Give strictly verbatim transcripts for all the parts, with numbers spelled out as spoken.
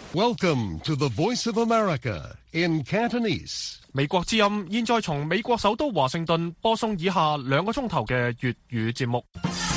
Welcome to the Voice of America in Cantonese. 美國之音現在從美國首都華盛頓播送以下兩個鐘頭嘅粵語節目。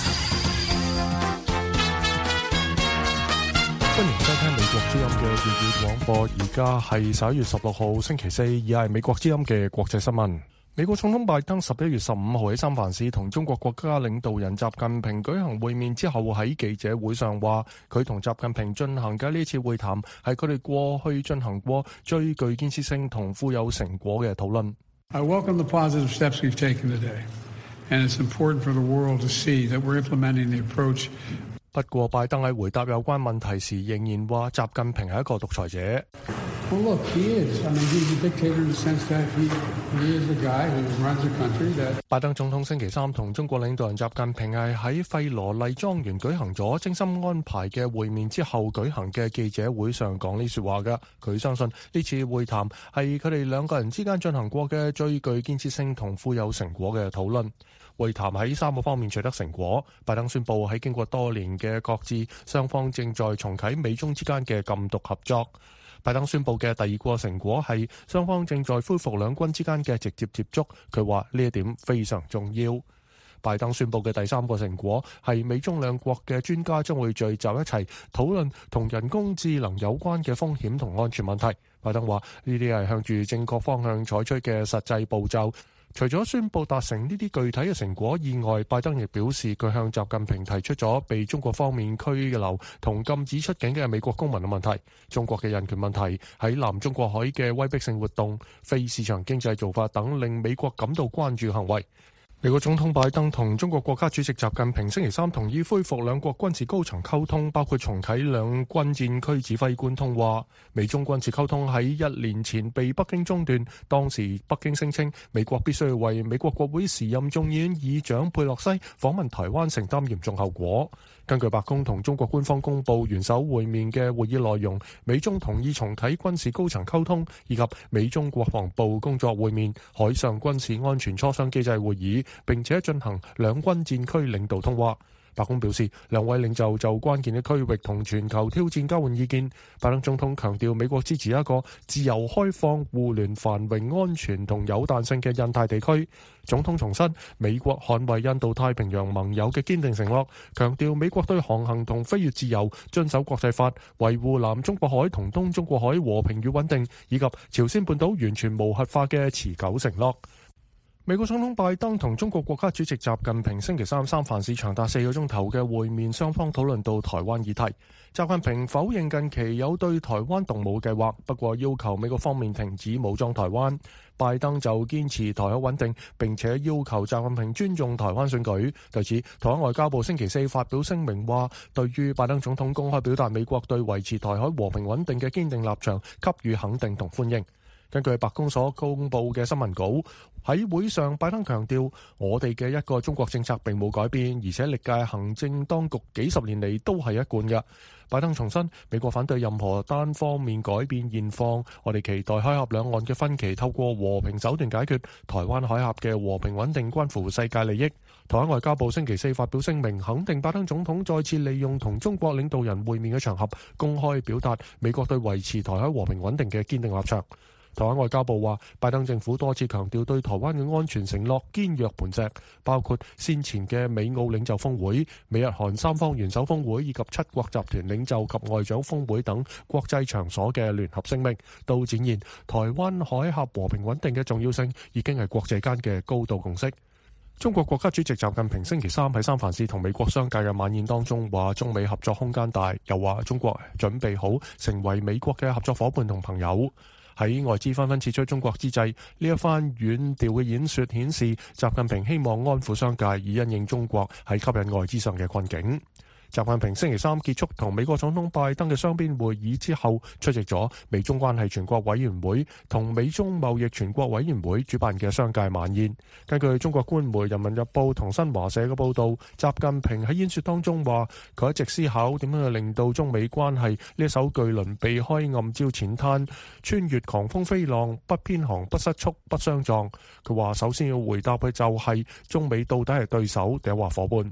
歡迎收聽美國之音嘅粵語廣播，而家係十一月十六號星期四，而係美國之音嘅國際新聞。美國總統拜登十一月十五號喺三藩市同中國國家領導人習近平舉行會面之後，喺記者會上話，佢同習近平進行嘅呢次會談係佢哋過去進行過最具建設性同富有成果嘅討論。 I welcome the positive steps we've taken today, and it's important for the world to see that we're implementing the approach. 不過，拜登喺回答有關問題時，仍然話習近平係一個獨裁者。 Well, look, he is. I mean, he's a dictator in the sense that he, he is a guy who runs a country that... 拜登總統星期三同中國領導人習近平係喺費羅麗莊園舉行咗精心安排嘅會面之後舉行嘅記者會上講呢說話㗎。佢相信呢次會談係佢哋兩個人之間進行過嘅最具建設性同富有成果嘅討論。會談喺三個方面取得成果。拜登宣布喺經過多年嘅擱置，雙方正在重啟美中之間嘅禁毒合作。拜登宣布嘅第二個成果係雙方正在恢復兩軍之間嘅直接接觸，佢話呢一點非常重要。拜登宣布嘅第三個成果係美中兩國嘅專家將會聚集一齊討論同人工智能有關嘅風險同安全問題。拜登話呢啲係向住正確方向採取嘅實際步驟。除咗宣布達成呢啲具體嘅成果以外，拜登亦表示佢向習近平提出咗被中國方面拘留同禁止出境嘅美國公民嘅問題，中國嘅人權問題，喺南中國海嘅威逼性活動、非市場經濟做法等令美國感到關注行為。美國總統拜登同中國國家主席習近平星期三同意恢復兩國軍事高層溝通，包括重啟兩軍戰區指揮官通話。美中軍事溝通喺一年前被北京中斷，當時北京聲稱美國必須為美國國會時任眾議院議長佩洛西訪問台灣承擔嚴重後果。根據白宮同中國官方公佈元首會面嘅會議內容，美中同意重啟軍事高層溝通，以及美中國防部工作會面、海上軍事安全磋商機制會議，並且進行兩軍戰區領導通話。白宮表示，兩位領袖就關鍵嘅區域同全球挑戰交換意見。拜登總統強調美國支持一個自由開放、互聯繁榮、安全同有彈性嘅印太地區。總統重申美國捍衛印度太平洋盟友嘅堅定承諾，強調美國對航行同飛越自由、遵守國際法、維護南中國海同東中國海和平與穩定，以及朝鮮半島完全無核化嘅持久承諾。美國總統拜登同中國國家主席習近平星期三三藩市長達四個鐘頭嘅會面，雙方討論到台灣議題。習近平否認近期有對台灣動武計劃，不過要求美國方面停止武裝台灣。拜登就堅持台海穩定，並且要求習近平尊重台灣選舉。對此，台灣外交部星期四發表聲明話，對於拜登總統公開表達美國對維持台海和平穩定嘅堅定立場，給予肯定同歡迎。根據白宮所公佈嘅新聞稿，喺會上拜登強調，我哋嘅一個中國政策並冇改變，而且歷屆行政當局幾十年嚟都係一貫嘅。拜登重申，美國反對任何單方面改變現況，我哋期待海峽兩岸嘅分歧透過和平手段解決。台灣海峽嘅和平穩定關乎世界利益。台灣外交部星期四發表聲明，肯定拜登總統再次利用同中國領導人會面嘅場合，公開表達美國對維持台海和平穩定嘅堅定立場。台灣外交部話，拜登政府多次強調對台灣嘅安全承諾堅若磐石，包括先前嘅美澳領袖峰會、美日韓三方元首峰會以及七國集團領袖及外長峰會等國際場所嘅聯合聲明，都展現台灣海峽和平穩定嘅重要性，已經係國際間嘅高度共識。中國國家主席習近平星期三喺三藩市同美國商界嘅晚宴當中話，中美合作空間大，又話中國準備好成為美國嘅合作夥伴同朋友。喺外資紛紛撤出中國之際，呢一番遠調嘅演說顯示，習近平希望安撫商界，以因應中國喺吸引外資上嘅困境。習近平星期三結束同美國總統拜登嘅雙邊會議之後，出席咗美中關係全國委員會同美中貿易全國委員會主辦嘅商界晚宴。根據中國官媒《人民日報》同新華社嘅報導，習近平喺演說當中話，佢一直思考點樣去令到中美關係呢一艘巨輪避開暗礁淺灘，穿越狂風飛浪，不偏航、不失速、不相撞。佢話首先要回答嘅就係中美到底係對手定係話夥伴。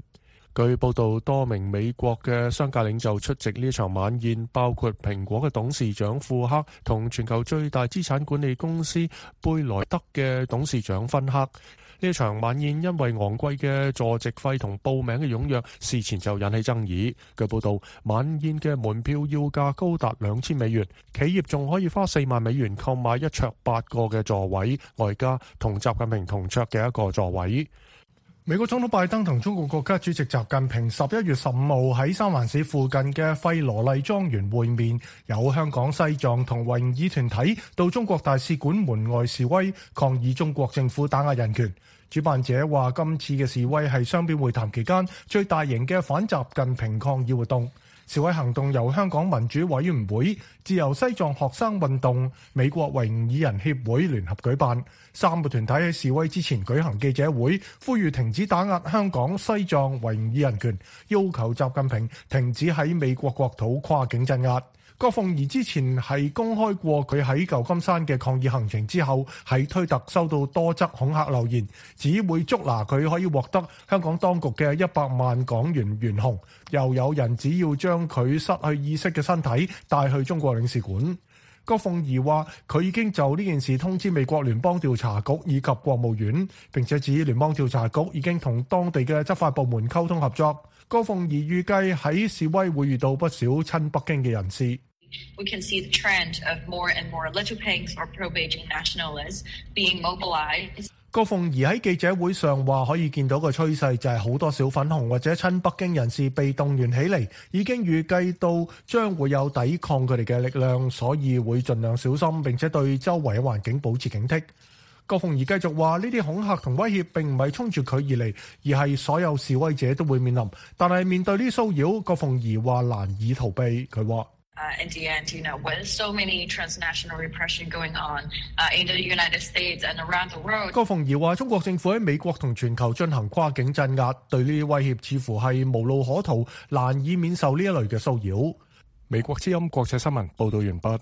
據報道，多名美國嘅商界領袖出席呢場晚宴，包括蘋果嘅董事長庫克同全球最大資產管理公司貝萊德嘅董事長芬克。呢場晚宴因為昂貴嘅坐席費同報名嘅踴躍，事前就引起爭議。據報道，晚宴嘅門票要價高達兩千美元，企業仲可以花四萬美元購買一桌八個嘅座位，外加同習近平同桌嘅一個座位。美國總統拜登同中國國家主席習近平十一月十五號喺三藩市附近嘅費羅麗莊園會面，有香港、西藏同維吾爾團體到中國大使館門外示威，抗議中國政府打壓人權。主辦者話今次嘅示威係雙邊會談期間最大型嘅反習近平抗議活動。示威行動由香港民主委員會、自由西藏學生運動、美國維吾爾人協會聯合舉辦。三個團體喺示威之前舉行記者會，呼籲停止打壓香港、西藏、維吾爾人權，要求習近平停止喺美國國土跨境鎮壓。郭鳳儀之前係公開過佢喺舊金山嘅抗議行程之後，喺推特收到多則恐嚇留言，只會捉拿佢可以獲得香港當局嘅一百萬港元懸紅，又有人只要將佢失去意識嘅身體帶去中國領事館。郭鳳儀話佢已經就呢件事通知美國聯邦調查局以及國務院，並且指聯邦調查局已經同當地嘅執法部門溝通合作。郭鳳儀預計喺示威會遇到不少親北京嘅人士。 We can see the trend of more and more little pigs or pro-Beijing nationalists being mobilized. 郭鳳儀喺記者會上話，可以見到個趨勢就係好多小粉紅或者親北京人士被動員起嚟，已經預計到將會有抵抗佢哋嘅力量，所以會盡量小心，並且對周圍嘅環境保持警惕。郭鳳儀繼續話：呢啲恐嚇同威脅並唔係衝住佢而嚟，而係所有示威者都會面臨。但係面對呢啲騷擾，郭鳳儀話難以逃避。佢話。 Uh, in the end, you know, with so many transnational repression going on uh, in the United States and around the world. 郭鳳儀話：中國政府喺美國同全球進行跨境鎮壓，對呢啲威脅似乎係無路可逃，難以免受呢一類嘅騷擾。美國之音國際新聞報道完畢。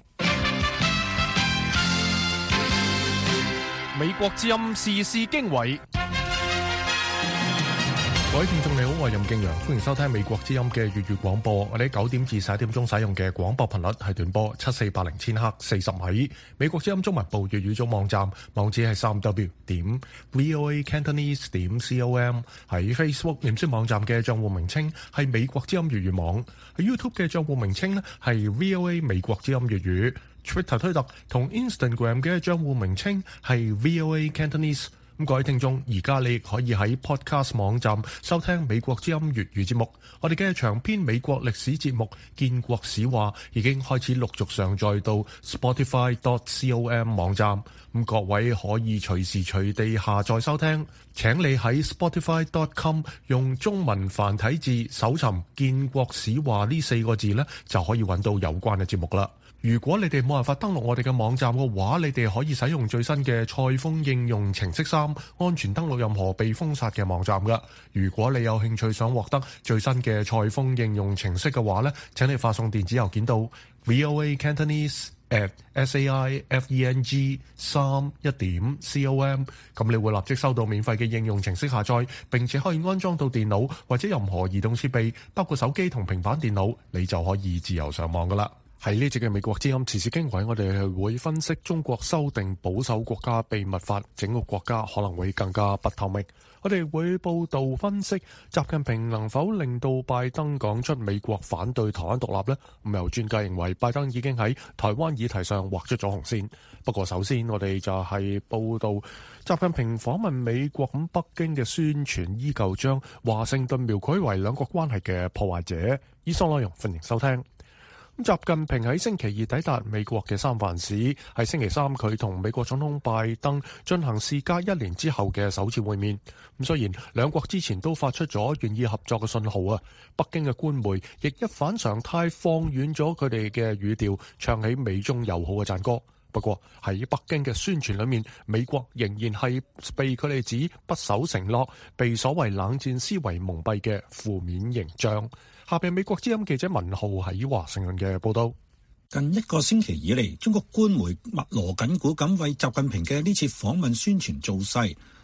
美國之音時事經緯。 各位聽眾你好，我係任敬陽，歡迎收聽美國之音嘅粵語廣播。我哋喺九點至十一點鐘使用嘅廣播頻率係短波七四八零千赫四十米。美國之音中文部粵語組網站網址係三 w 點 voa cantonese 點 com。喺 Facebook 臉書網站嘅賬戶名稱係美國之音粵語網。喺 YouTube 嘅賬戶名稱咧係 voa 美國之音粵語。Twitter 推特同 Instagram 嘅賬戶名稱係 voa cantonese。咁各位聽眾，而家你亦可以喺 Podcast 網站收聽美國之音粵語節目。我哋嘅長篇美國歷史節目《建國史話》已經開始陸續上載到 Spotify dot com 網站。咁各位可以隨時隨地下載收聽。請你喺 Spotify dot com 用中文繁體字搜尋《建國史話》呢四個字呢，就可以揾到有關嘅節目啦。如果你哋冇辦法登錄我哋嘅網站嘅話，你哋可以使用最新嘅賽風應用程式三，安全登錄任何被封殺嘅網站㗎。如果你有興趣想獲得最新嘅賽風應用程式嘅話呢，請你發送電子郵件到 voa cantonese at saifeng 三一點 com， 咁你會立即收到免費嘅應用程式下載，並且可以安裝到電腦或者任何移動設備，包括手機同平板電腦，你就可以自由上網㗎啦。喺呢節嘅美國之音時事經緯，我哋係會分析中國修訂保守國家秘密法，整個國家可能會更加不透明。我哋會報道分析習近平能否令到拜登講出美國反對台灣獨立呢？咁有專家認為拜登已經喺台灣議題上劃出咗紅線。不過首先我哋就係報道習近平訪問美國，咁北京嘅宣傳依舊將華盛頓描繪為兩國關係嘅破壞者。以上內容歡迎收聽。習近平喺星期二抵達美國嘅三藩市，喺星期三佢同美國總統拜登進行事隔一年之後嘅首次會面。咁雖然兩國之前都發出咗願意合作嘅信號啊，北京嘅官媒亦一反常態放軟咗佢哋嘅語調，唱起美中友好嘅讚歌。不過喺北京嘅宣傳裏面，美國仍然係被佢哋指不守承諾，被所謂冷戰思維蒙蔽嘅負面形象。下邊美國之音記者文浩喺華盛頓嘅報道。 近一個星期以嚟，中國官媒密鑼緊鼓咁為習近平嘅呢次訪問宣傳造勢。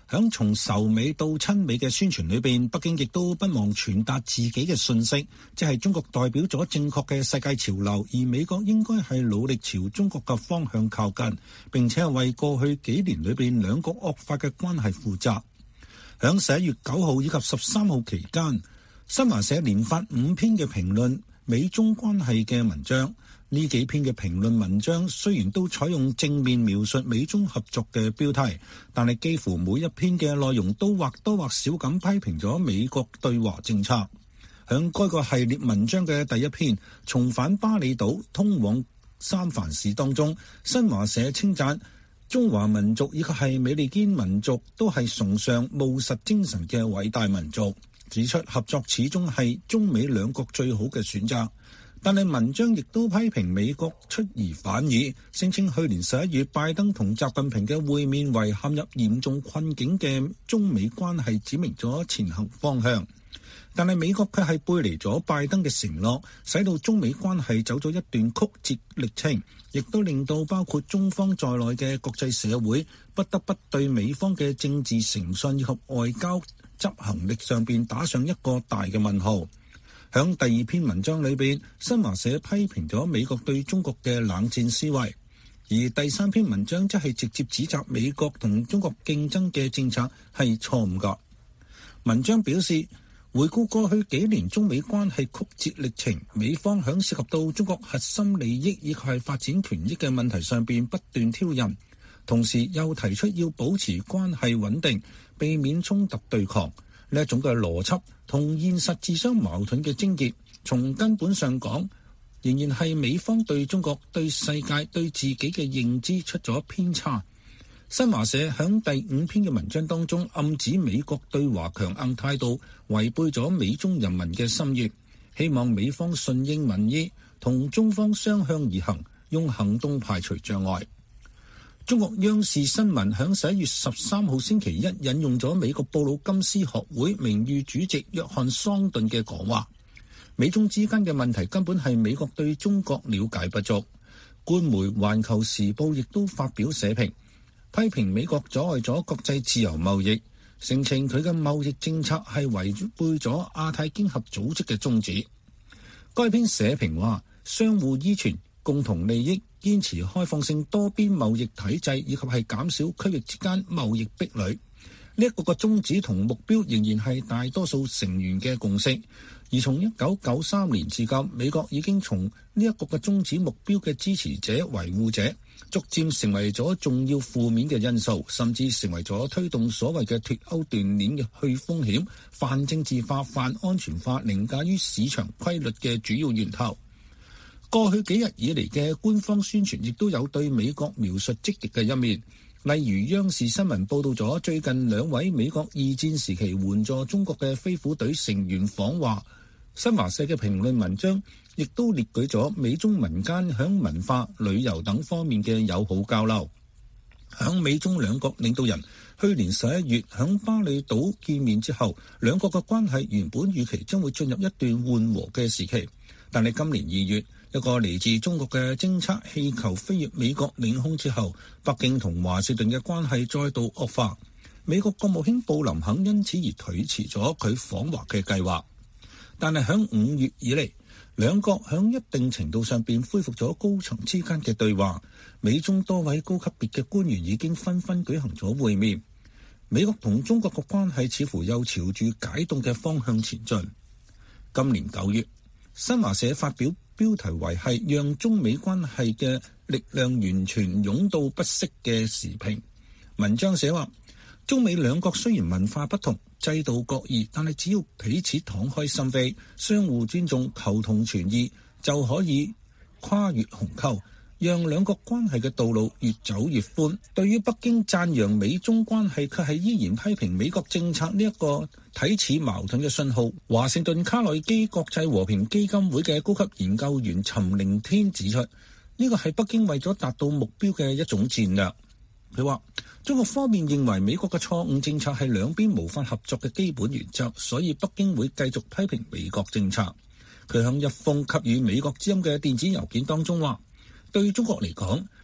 響從仇美到親美嘅宣傳裏邊，北京亦都不忘傳達自己嘅訊息，即係中國代表咗正確嘅世界潮流，而美國應該係努力朝中國嘅方向靠近，並且係為過去幾年裏邊兩國惡化嘅關係負責。響十一月九號以及十三號期間，新華社連發五篇嘅評論美中關係嘅文章。呢幾篇嘅評論文章雖然都採用正面描述美中合作嘅標題，但係幾乎每一篇嘅內容都或多或少咁批評咗美國對華政策。響該個系列文章嘅第一篇重返巴厘島通往三藩市當中，新華社稱讚中華民族以及係美利堅民族都係崇尚務實精神嘅偉大民族，指出合作始終係中美兩國最好嘅選擇。但係文章亦都批評美國出爾反爾，聲稱去年十一月拜登同習近平嘅會面為陷入嚴重困境嘅中美關係指明咗前行方向。但係美國卻係背離咗拜登嘅承諾，使到中美關係走咗一段曲折歷程，亦都令到包括中方在內嘅國際社會不得不對美方嘅政治誠信以及外交執行力上邊打上一個大嘅問號。響第二篇文章裏邊，新華社批評咗美國對中國嘅冷戰思維，而第三篇文章則係直接指責美國同中國競爭嘅政策係錯誤㗎。文章表示，回顧過去幾年中美關係曲折歷程，美方響涉及到中國核心利益以及係發展權益嘅問題上邊不斷挑釁，同時又提出要保持關係穩定，避免衝突對抗。呢一種嘅邏輯同現實自相矛盾嘅症結，從根本上講，仍然係美方對中國、對世界、對自己嘅認知出咗偏差。新華社響第五篇嘅文章當中暗指美國對華強硬態度違背咗美中人民嘅心願，希望美方順應民意，同中方相向而行，用行動排除障礙。中國央視新聞響十一月十三號星期一引用咗美國布魯金斯學會名譽主席約翰桑頓嘅講話，美中之間嘅問題根本係美國對中國了解不足。官媒《環球時報》亦都發表社評，批評美國阻礙咗國際自由貿易，聲稱佢嘅貿易政策係違背咗亞太經合組織嘅宗旨。該篇社評話，相互依存，共同利益，堅持開放性多邊貿易體制，以及係減少區域之間貿易壁壘，呢一個嘅宗旨同目標仍然係大多數成員嘅共識。而從一九九三年至今，美國已經從呢一個嘅宗旨目標嘅支持者、維護者，逐漸成為咗重要負面嘅因素，甚至成為咗推動所謂嘅脫歐斷鏈嘅去風險、泛政治化、泛安全化、凌駕於市場規律嘅主要源頭。過去幾日以嚟嘅官方宣傳亦都有對美國描述積極嘅一面，例如央視新聞報道咗最近兩位美國二戰時期援助中國嘅飛虎隊成員訪華。新華社嘅評論文章亦都列舉咗美中民間響文化、旅遊等方面嘅友好交流。響美中兩國領導人去年十一月響巴厘島見面之後，兩國嘅關係原本預期將會進入一段緩和嘅時期，但係今年二月，一個嚟自中國嘅偵測氣球飛越美國領空之後，北京同華盛頓嘅關係再度惡化。美國國務卿布林肯因此而推遲咗佢訪華嘅計劃。但係響五月以嚟，兩國響一定程度上便恢復咗高層之間嘅對話。美中多位高級別嘅官員已經紛紛舉行咗會面。美國同中國嘅關係似乎又朝住解凍嘅方向前進。今年九月，新華社發表標題為係讓中美關係嘅力量完全湧到不息嘅時評。文章寫話，中美兩國雖然文化不同、制度各異，但係只要彼此敞開心扉，相互尊重、求同存異，就可以跨越鴻溝，讓兩國關係嘅道路越走越寬。對於北京讚揚美中關係，卻係依然批評美國政策呢一個睇似矛盾嘅信號。華盛頓卡內基國際和平基金會嘅高級研究員陳凌天指出，呢個係北京為咗達到目標嘅一種戰略。佢話，中國方面認為美國嘅錯誤政策係兩邊無法合作嘅基本原則，所以北京會繼續批評美國政策。佢響一封給予美國之音嘅電子郵件當中話，對中國嚟講，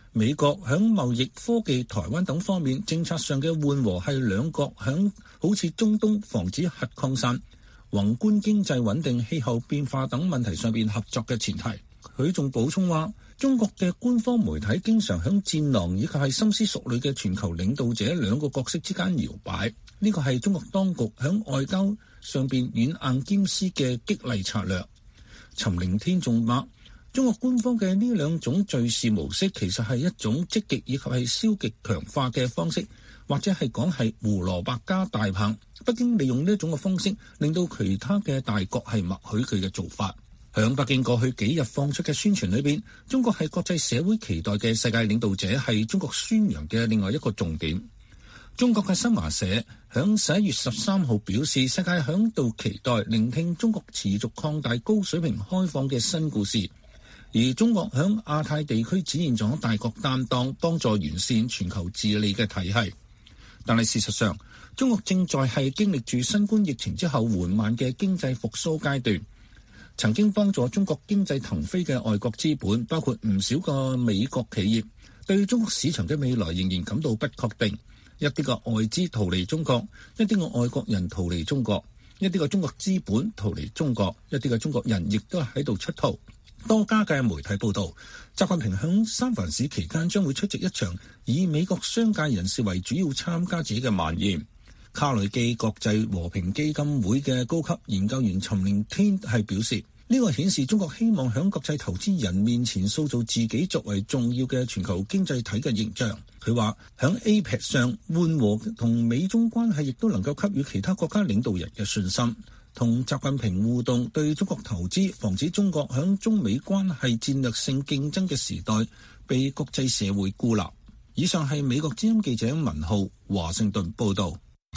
美國響貿易、科技、台灣等方面政策上嘅緩和係兩國響好似中東防止核擴散、宏觀經濟穩定、氣候變化等問題上邊合作嘅前提。佢仲補充話，中國嘅官方媒體經常響戰狼以及係深思熟慮嘅全球領導者兩個角色之間搖擺，呢個係中國當局響外交上邊軟硬兼施嘅激勵策略。陳凌天仲話，中國官方嘅呢兩種敘事模式其實係一種積極以及係消極強化嘅方式，或者係講係胡蘿蔔加大棒。北京利用呢一種嘅方式，令到其他嘅大國係默許佢嘅做法。響北京過去幾日放出嘅宣傳裏邊，中國係國際社會期待嘅世界領導者，係中國宣揚嘅另外一個重點。中國嘅新華社響十一月十三號表示，世界響度期待聆聽中國持續擴大高水平開放嘅新故事，而中國響亞太地區展現咗大國擔當，幫助完善全球治理嘅體系。但係事實上，中國正在係經歷住新冠疫情之後緩慢嘅經濟復甦階段。曾經幫助中國經濟騰飛嘅外國資本，包括唔少個美國企業，對中國市場嘅未來仍然感到不確定。一啲個外資逃離中國，一啲個外國人逃離中國，一啲個中國資本逃離中國，一啲個中國人亦都喺度出逃。多家嘅媒體報道，習近平響三藩市期間將會出席一場以美國商界人士為主要參加者嘅晚宴。卡內基國際和平基金會嘅高級研究員陳凌天係表示，呢個顯示中國希望響國際投資人面前塑造自己作為重要嘅全球經濟體嘅形象。佢話響 A P E C 上緩和同美中關係，亦都能夠給予其他國家領導人嘅信心。同習近平互動，對中國投資，防止中國響中美關係戰略性競爭嘅時代被國際社會孤立。以上係美國之音記者文浩華盛頓報道。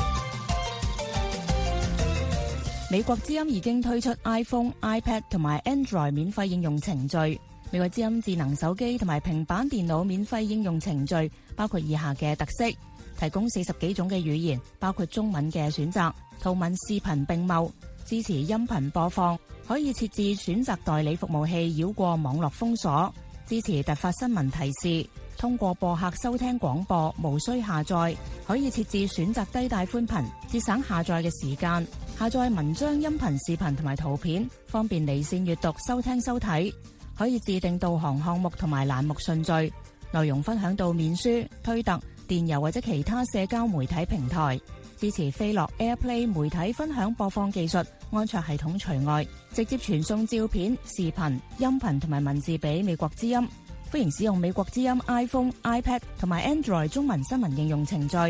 美國之音已經推出 iPhone、iPad 同埋 Android 免費應用程序。美國之音智能手機同埋平板電腦免費應用程序包括以下嘅特色：提供四十幾種嘅語言，包括中文嘅選擇，圖文視頻並茂，支持音頻播放，可以設置選擇代理服務器繞過網絡封鎖，支持突發新聞提示，通過播客收聽廣播，無需下載，可以設置選擇低帶寬頻，節省下載嘅時間，下載文章、音頻、視頻同埋圖片，方便離線閱讀、收聽收睇，可以自定導航項目同埋欄目順序，內容分享到面書、推特、電郵或者其他社交媒體平台，支持飛樂 AirPlay 媒體分享播放技術，安卓系統除外，直接傳送照片、視頻、音頻同埋文字俾美國之音。歡迎使用美國之音 iPhone、iPad 同埋 Android 中文新聞應用程序。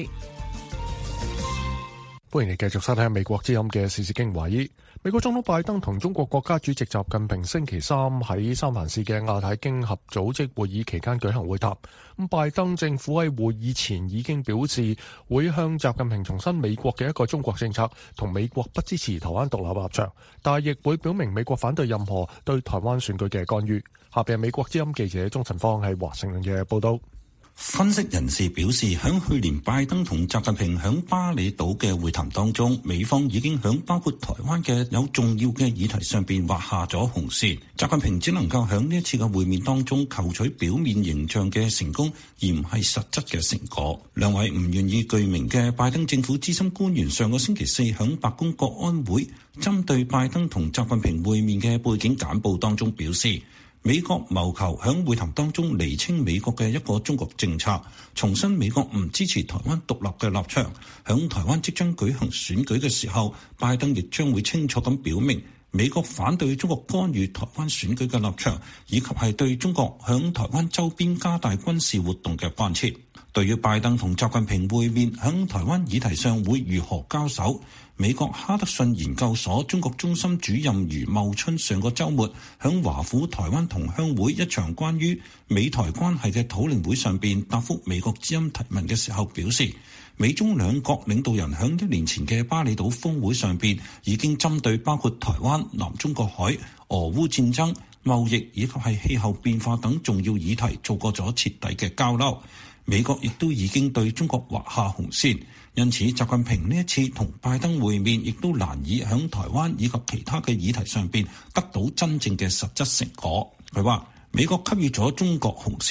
歡迎你繼續收聽美國之音嘅時事經緯。美國總統拜登同中國國家主席習近平星期三喺三藩市嘅亞太經合組織會議期間舉行會談。咁拜登政府喺會議前已經表示會向習近平重申美國嘅一個中國政策，同美國不支持台灣獨立立場，但係亦會表明美國反對任何對台灣選舉嘅干預。下邊係美國之音記者鍾陳芳喺華盛頓嘅報道。 分析人士表示，響去年拜登同習近平響巴厘島嘅會談當中，美方已經響包括台灣嘅有重要嘅議題上邊劃下咗紅線。習近平只能夠響呢一次嘅會面當中求取表面形象嘅成功，而唔係實質嘅成果。兩位唔願意具名嘅拜登政府資深官員上個星期四響白宮國安會針對拜登同習近平會面嘅背景簡報當中表示，美國謀求響會談當中釐清美國嘅一個中國政策，重申美國唔支持台灣獨立嘅立場。響台灣即將舉行選舉嘅時候，拜登亦將會清楚咁表明美國反對中國干預台灣選舉嘅立場，以及係對中國響台灣周邊加大軍事活動嘅關切。對於拜登同習近平會面響台灣議題上會如何交手，美國哈德遜研究所中國中心主任余茂春上個週末響華府台灣同鄉會一場關於美台關係嘅討論會上邊答覆美國之音提問嘅時候表示，美中兩國領導人響一年前嘅巴厘島峰會上邊已經針對包括台灣、南中國海、俄烏戰爭、貿易以及係氣候變化等重要議題做過咗徹底嘅交流。美國亦都已經對中國劃下紅線，因此習近平呢一次同拜登會面，亦都難以響台灣以及其他嘅議題上邊得到真正嘅實質成果。佢話美國給予咗中國紅線，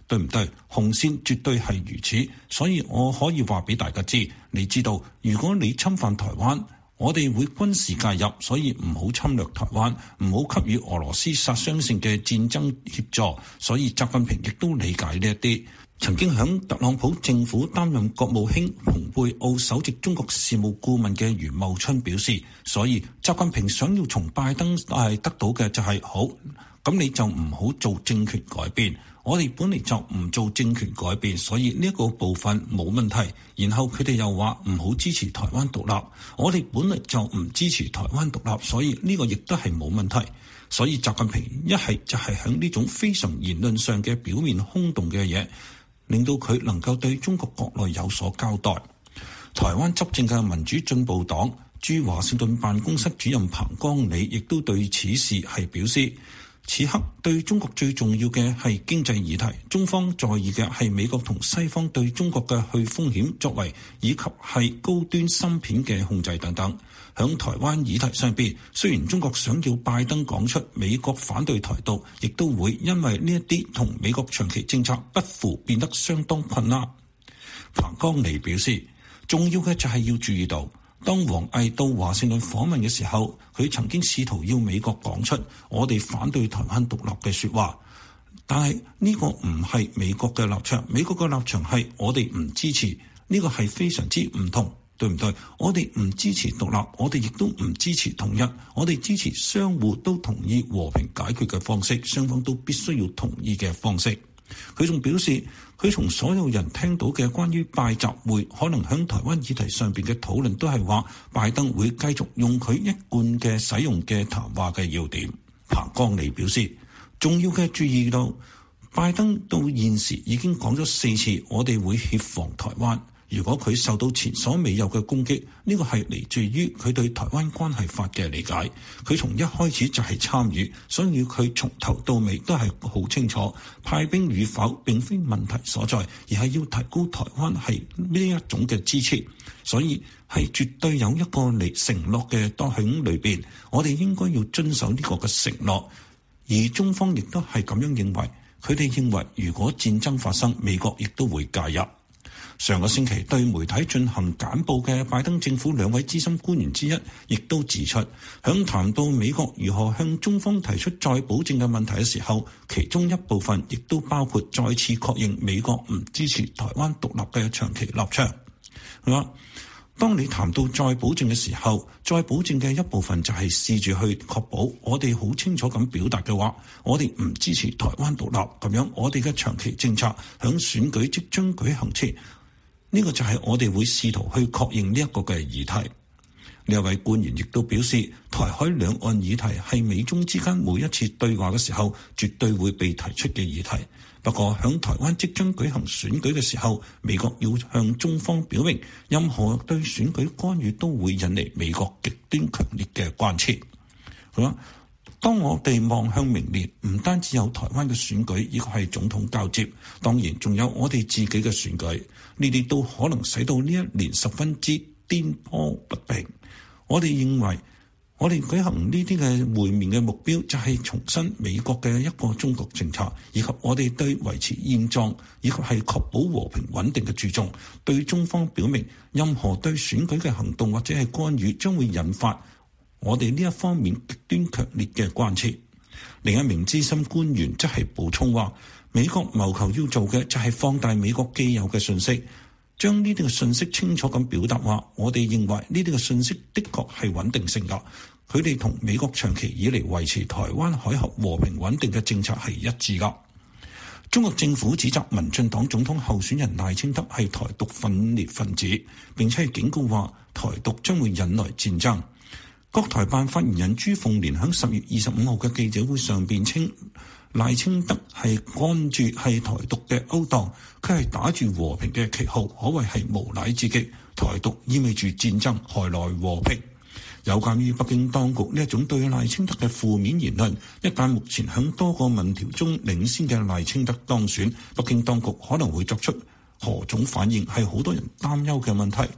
對唔對？紅線絕對係如此，所以我可以話俾大家知，你知道，如果你侵犯台灣，我哋會軍事介入，所以唔好侵略台灣，唔好給予俄羅斯殺傷性嘅戰爭協助。所以習近平亦都理解呢一啲。曾經響特朗普政府擔任國務卿蓬佩奧首席中國事務顧問嘅余茂春表示，所以習近平想要從拜登係得到嘅就係、是、好，咁你就唔好做政權改變。我哋本嚟就唔做政權改變，所以呢一個部分冇問題。然後佢哋又話唔好支持台灣獨立，我哋本嚟就唔支持台灣獨立，所以呢個亦都係冇問題。所以習近平一係就係響呢種非常言論上嘅表面空洞嘅嘢，令到佢能夠對中國國內有所交代。台灣執政嘅民主進步黨駐華盛頓辦公室主任彭江理亦都對此事係表示，此刻對中國最重要嘅係經濟議題，中方在意嘅係美國同西方對中國嘅去風險作為，以及係高端芯片嘅控制等等。響台灣議題上邊，雖然中國想要拜登講出美國反對台獨，亦都會因為呢一啲同美國長期政策不符，變得相當困難。彭江理表示，重要嘅就係要注意到，當王毅到華盛頓訪問嘅時候，佢曾經試圖要美國講出我哋反對台灣獨立嘅說話，但係呢個唔係美國嘅立場，美國嘅立場係我哋唔支持，呢個係非常之唔同，對唔對？我哋唔支持獨立，我哋亦都唔支持統一，我哋支持相互都同意和平解決嘅方式，雙方都必須要同意嘅方式。佢仲表示，佢從所有人聽到嘅關於拜習會可能響台灣議題上邊嘅討論都係話，拜登會繼續用佢一貫嘅使用嘅談話嘅要點。彭江理表示，重要嘅注意到，拜登到現時已經講咗四次，我哋會協防台灣。如果佢受到前所未有嘅攻擊，呢個係嚟自於佢對台灣關係法嘅理解。佢從一開始就係參與，所以佢從頭到尾都係好清楚，派兵與否並非問題所在，而係要提高台灣係呢一種嘅支持。所以係絕對有一個嚟承諾嘅當喺裏邊，我哋應該要遵守呢個嘅承諾。而中方亦都係咁樣認為，佢哋認為如果戰爭發生，美國亦都會介入。上個星期對媒體進行簡報嘅拜登政府兩位資深官員之一，亦都指出，響談到美國如何向中方提出再保證嘅問題嘅時候，其中一部分亦都包括再次確認美國唔支持台灣獨立嘅長期立場。係嘛？當你談到再保證嘅時候，再保證嘅一部分就係試住去確保我哋好清楚咁表達嘅話，我哋唔支持台灣獨立，咁樣我哋嘅長期政策響選舉即將舉行前，呢個就係我哋會試圖去確認呢一個嘅議題。呢一位官員亦都表示，台海兩岸議題係美中之間每一次對話嘅時候絕對會被提出嘅議題。不過響台灣即將舉行選舉嘅時候，美國要向中方表明，任何對選舉干預都會引嚟美國極端強烈嘅關切。好啦，當我哋望向明年，唔單止有台灣嘅選舉，亦係總統交接，當然仲有我哋自己嘅選舉，呢啲都可能使到呢一年十分之顛簸不平。我哋認為，我哋舉行呢啲嘅會面嘅目標就係重申美國嘅一個中國政策，以及我哋對維持現狀以及係確保和平穩定嘅注重，對中方表明任何對選舉嘅行動或者係干預將會引發我哋呢一方面極端強烈嘅關切。另一名資深官員則係補充話，美國謀求要做嘅就係放大美國既有嘅信息，將呢啲嘅信息清楚咁表達話，我哋認為呢啲嘅信息的確係穩定性㗎，佢哋同美國長期以嚟維持台灣海峽和平穩定嘅政策係一致㗎。中國政府指責民進黨總統候選人賴清德係台獨分裂分子，並且係警告話台獨將會引來戰爭。國台辦發言人朱鳳蓮喺十月二十五號嘅記者會上邊稱，賴清德係干住係台獨嘅勾當，佢係打住和平嘅旗號，可謂係無賴之極。台獨意味住戰爭，何來和平？有關於北京當局呢一種對賴清德嘅負面言論，一旦目前響多個民調中領先嘅賴清德當選，北京當局可能會作出何種反應，係好多人擔憂嘅問題。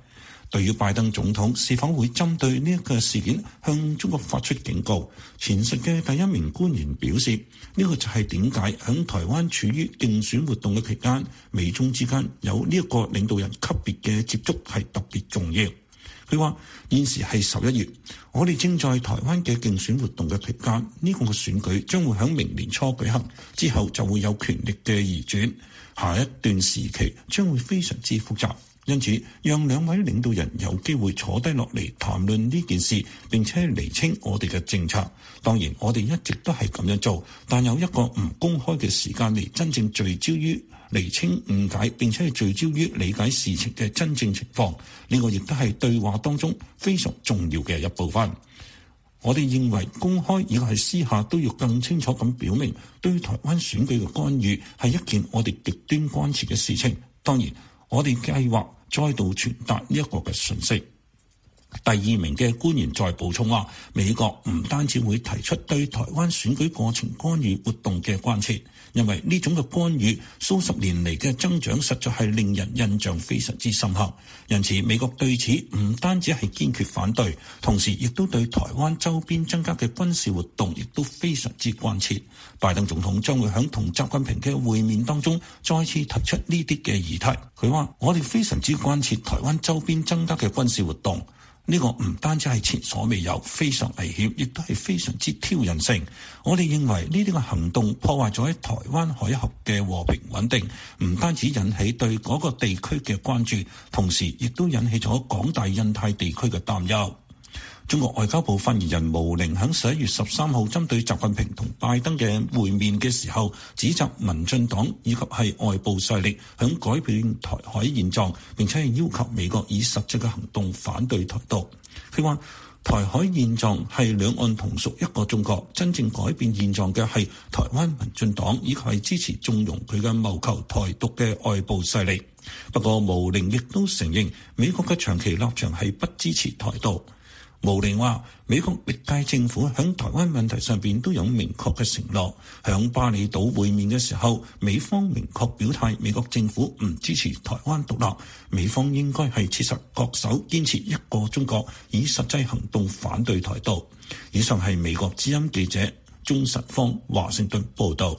對於拜登總統是否會針對呢一個事件向中國發出警告，前述嘅第一名官員表示，呢個就係點解響台灣處於競選活動嘅期間，美中之間有呢一個領導人級別嘅接觸係特別重要。佢話現時係十一月，我哋正在台灣嘅競選活動嘅期間，呢個選舉將會響明年初舉行，之後就會有權力嘅移轉，下一段時期將會非常之複雜。因此，讓兩位領導人有機會坐低落嚟談論呢件事，並且釐清我哋嘅政策。當然，我哋一直都係咁樣做，但有一個唔公開嘅時間嚟真正聚焦於釐清誤解，並且係聚焦於理解事情嘅真正情況。呢個亦都係對話當中非常重要嘅一部分。我哋認為公開以及係私下都要更清楚咁表明，對台灣選舉嘅干預係一件我哋極端關切嘅事情。當然，我哋計劃再度傳達呢一個嘅訊息。第二名嘅官員再補充話，美國唔單止會提出對台灣選舉過程干預活動嘅關切，因為呢種嘅干預數十年嚟嘅增長實在係令人印象非常之深刻。因此，美國對此唔單止係堅決反對，同時亦都對台灣周邊增加嘅軍事活動亦都非常之關切。拜登總統將會喺同習近平嘅會面當中再次提出呢啲嘅議題。佢話：我哋非常之關切台灣周邊增加嘅軍事活動。呢個唔單止係前所未有，非常危險，亦都係非常之挑釁性。我哋認為呢啲嘅行動破壞咗喺台灣海峽嘅和平穩定，唔單止引起對嗰個地區嘅關注，同時亦都引起咗廣大印太地區嘅擔憂。中國外交部發言人毛寧喺十一月十三號針對習近平同拜登嘅會面嘅時候，指責民進黨以及係外部勢力響改變台海現狀，並且係要求美國以實際嘅行動反對台獨。佢話台海現狀係兩岸同屬一個中國，真正改變現狀嘅係台灣民進黨以及係支持縱容佢嘅謀求台獨嘅外部勢力。不過毛寧亦都承認美國嘅長期立場係不支持台獨。毛寧話：美國歷屆政府喺台灣問題上邊都有明確嘅承諾。響巴厘島會面嘅時候，美方明確表態，美國政府唔支持台灣獨立，美方應該係切實恪守堅持一個中國，以實際行動反對台獨。以上係美國之音記者鍾實方華盛頓報道。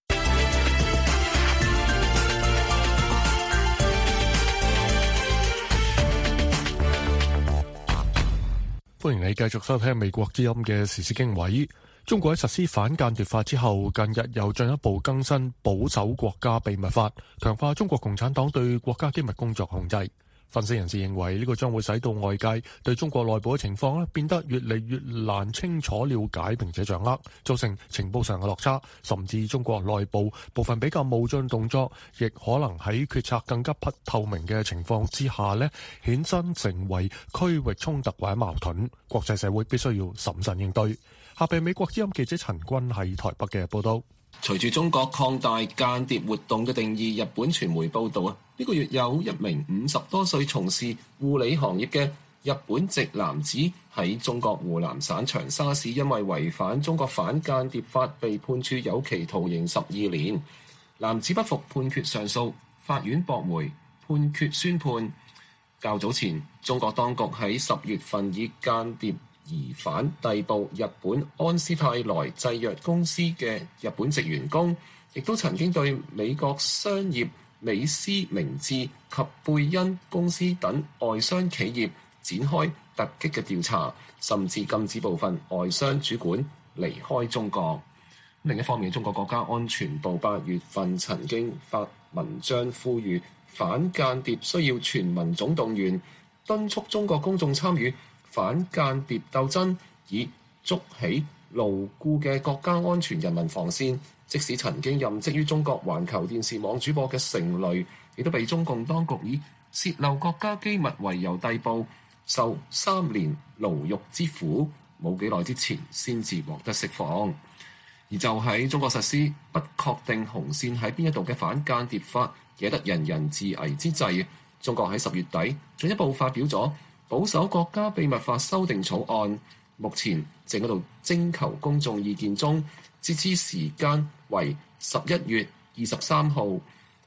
歡迎你繼續收聽美國之音嘅時事經緯。中國喺實施反間諜法之後，近日又進一步更新保守國家秘密法，強化中國共產黨對國家機密工作控制。分析人士認為，呢個將會使到外界對中國內部嘅情況咧變得越嚟越難清楚了解並且掌握，造成情報上嘅落差，甚至中國內部部分比較冒進動作，亦可能喺決策更加不透明嘅情況之下咧，衍生成為區域衝突或者矛盾。國際社會必須要審慎應對。下邊美國之音記者陳君喺台北嘅報道。 隨住中國擴大間諜活動嘅定義，日本傳媒報道啊，呢個月有一名五十多歲從事護理行業嘅日本籍男子喺中國湖南省長沙市，因為違反中國反間諜法被判處有期徒刑十二年。男子不服判決上訴，法院駁回判決宣判。較早前，中國當局喺十月份以間諜疑犯逮捕日本安斯泰來製藥公司嘅日本籍員工，亦都曾經對美國商業美思明治及貝恩公司等外商企業展開突擊嘅調查，甚至禁止部分外商主管離開中國。另一方面，中國國家安全部八月份曾經發文章呼籲反間諜需要全民總動員，敦促中國公眾參與反間諜鬥爭，以築起牢固嘅國家安全人民防線。即使曾經任職於中國環球電視網主播嘅成蕾，亦都被中共當局以洩漏國家機密為由逮捕，受三年牢獄之苦。冇幾耐之前先至獲得釋放。而就喺中國實施不確定紅線喺邊一度嘅反間諜法，惹得人人自危之際，中國喺十月底進一步發表咗保守國家秘密法修訂草案，目前正喺度徵求公眾意見中，截至時間為十一月二十三號。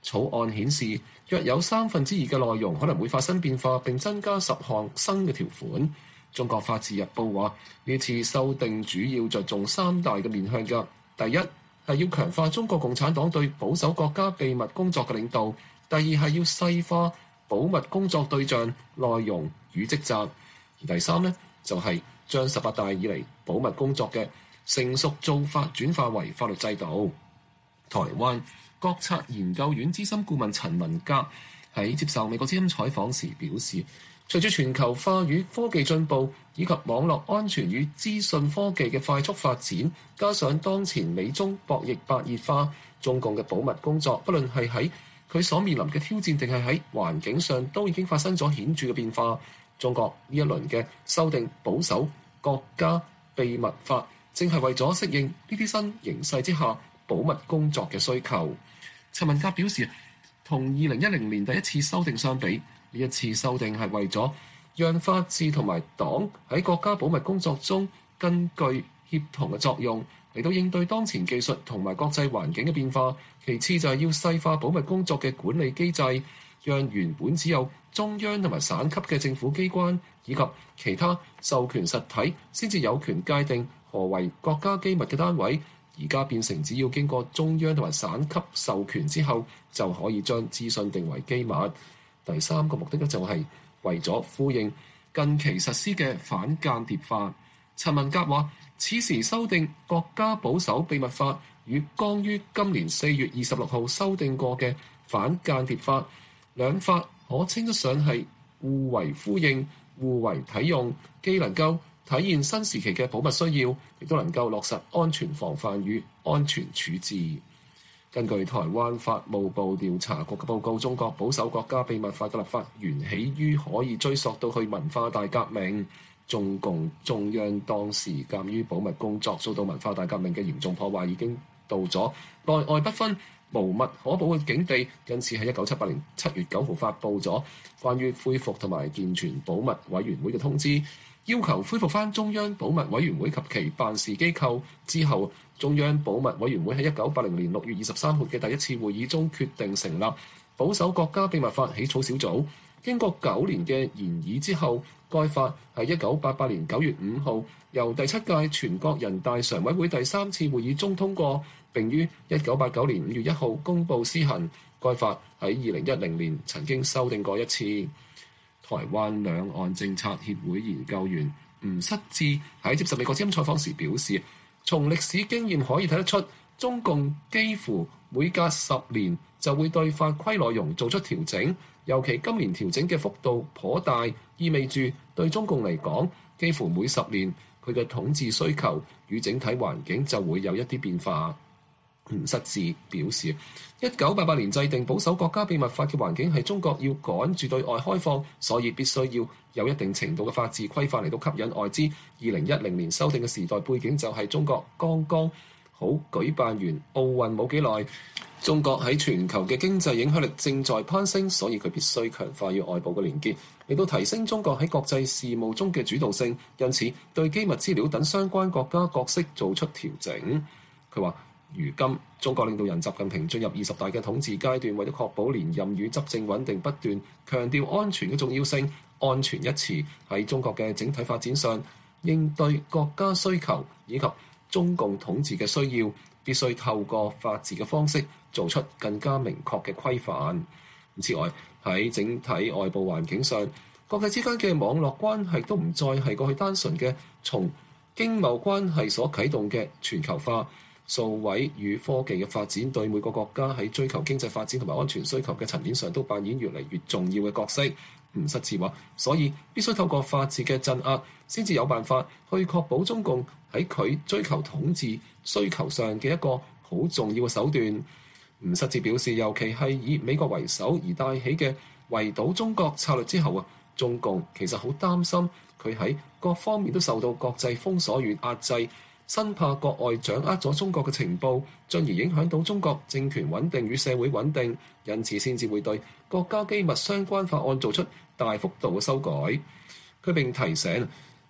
草案顯示，約有三分之二嘅內容可能會發生變化，並增加十項新嘅條款。中國法治日報話，呢次修訂主要着重三大嘅面向嘅。第一係要強化中國共產黨對保守國家秘密工作嘅領導；第二係要細化保密工作對象、內容與職責；而第三呢，就係、是、將十八大以嚟保密工作嘅成熟做法轉化為法律制度。台灣國策研究院資深顧問陳文革喺接受美國之音採訪時表示，隨住全球化與科技進步，以及網絡安全與資訊科技嘅快速發展，加上當前美中博弈白熱化，中共嘅保密工作，不論係喺佢所面臨嘅挑戰，定係喺環境上，都已經發生咗顯著嘅變化。中國呢一輪嘅修訂保守國家秘密法，正係為咗適應呢啲新形勢之下保密工作嘅需求。陳文革表示，同二零一零年第一次修訂相比，呢一次修訂係為咗讓法治同埋黨喺國家保密工作中更具協同嘅作用，嚟到應對當前技術同埋國際環境嘅變化。其次就係要細化保密工作嘅管理機制，讓原本只有中央同埋省級嘅政府機關以及其他授權實體先至有權界定何為國家機密嘅單位，而家變成只要經過中央同埋省級授權之後，就可以將資訊定為機密。第三個目的咧，就係為咗呼應近期實施嘅反間諜法。陳文革話，此時修訂國家保守秘密法與剛於今年四月二十六號修訂過嘅反間諜法，兩法可稱得上係互為呼應、互為體用，既能夠體現新時期嘅保密需要，亦都能夠落實安全防範與安全處置。根據台灣法務部調查局嘅報告，中國保守國家秘密法嘅立法源起於可以追溯到去文化大革命。中共中央當時鑑於保密工作遭到文化大革命嘅嚴重破壞，已經到咗內外不分、無密可保嘅境地，因此喺一九七八年七月九號發布咗關於恢復同埋健全保密委員會嘅通知，要求恢復返中央保密委員會及其辦事機構。之後，中央保密委員會喺一九八零年六月二十三號嘅第一次會議中決定成立保守國家秘密法起草小組。經過九年嘅研議之後，該法喺一九八八年九月五號由第七屆全國人大常委會第三次會議中通過，並於一九八九年五月一號公佈施行。該法喺二零一零年曾經修訂過一次。台灣兩岸政策協會研究員吳失智喺接受美國之音採訪時表示，從歷史經驗可以睇得出，中共幾乎每隔十年就會對法規內容做出調整，尤其今年調整嘅幅度頗大，意味住對中共嚟講，幾乎每十年佢嘅統治需求與整體環境就會有一啲變化。吳失智表示，一九八八年制定保守國家秘密法嘅環境係中國要趕住對外開放，所以必須要有一定程度嘅法治規範嚟到吸引外資。二零一零年修訂嘅時代背景就係中國剛剛好舉辦完奧運冇幾耐，中國喺全球嘅經濟影響力正在攀升，所以佢必須強化與外部嘅連結，嚟到提升中國喺國際事務中嘅主導性。因此，對機密資料等相關國家角色做出調整。佢話，如今中國領導人習近平進入二十大嘅統治階段，為咗確保連任與執政穩定，不斷強調安全嘅重要性。安全一詞喺中國嘅整體發展上，應對國家需求以及中共統治嘅需要，必須透過法治嘅方式做出更加明確嘅規範。此外，喺整體外部環境上，國際之間嘅網絡關係都唔再係過去單純嘅從經貿關係所啟動嘅全球化。數位與科技嘅發展對每個國家喺追求經濟發展同埋安全需求嘅層面上都扮演越嚟越重要嘅角色。吳失智話，所以必須透過法治嘅鎮壓，先至有辦法去確保中共喺佢追求統治需求上嘅一個好重要嘅手段。吳失智表示，尤其係以美國為首而帶起嘅圍堵中國策略之後啊，中共其實好擔心佢喺各方面都受到國際封鎖與壓制，生怕國外掌握咗中國嘅情報，進而影響到中國政權穩定與社會穩定，因此先至會對國家機密相關法案做出大幅度嘅修改。佢並提醒，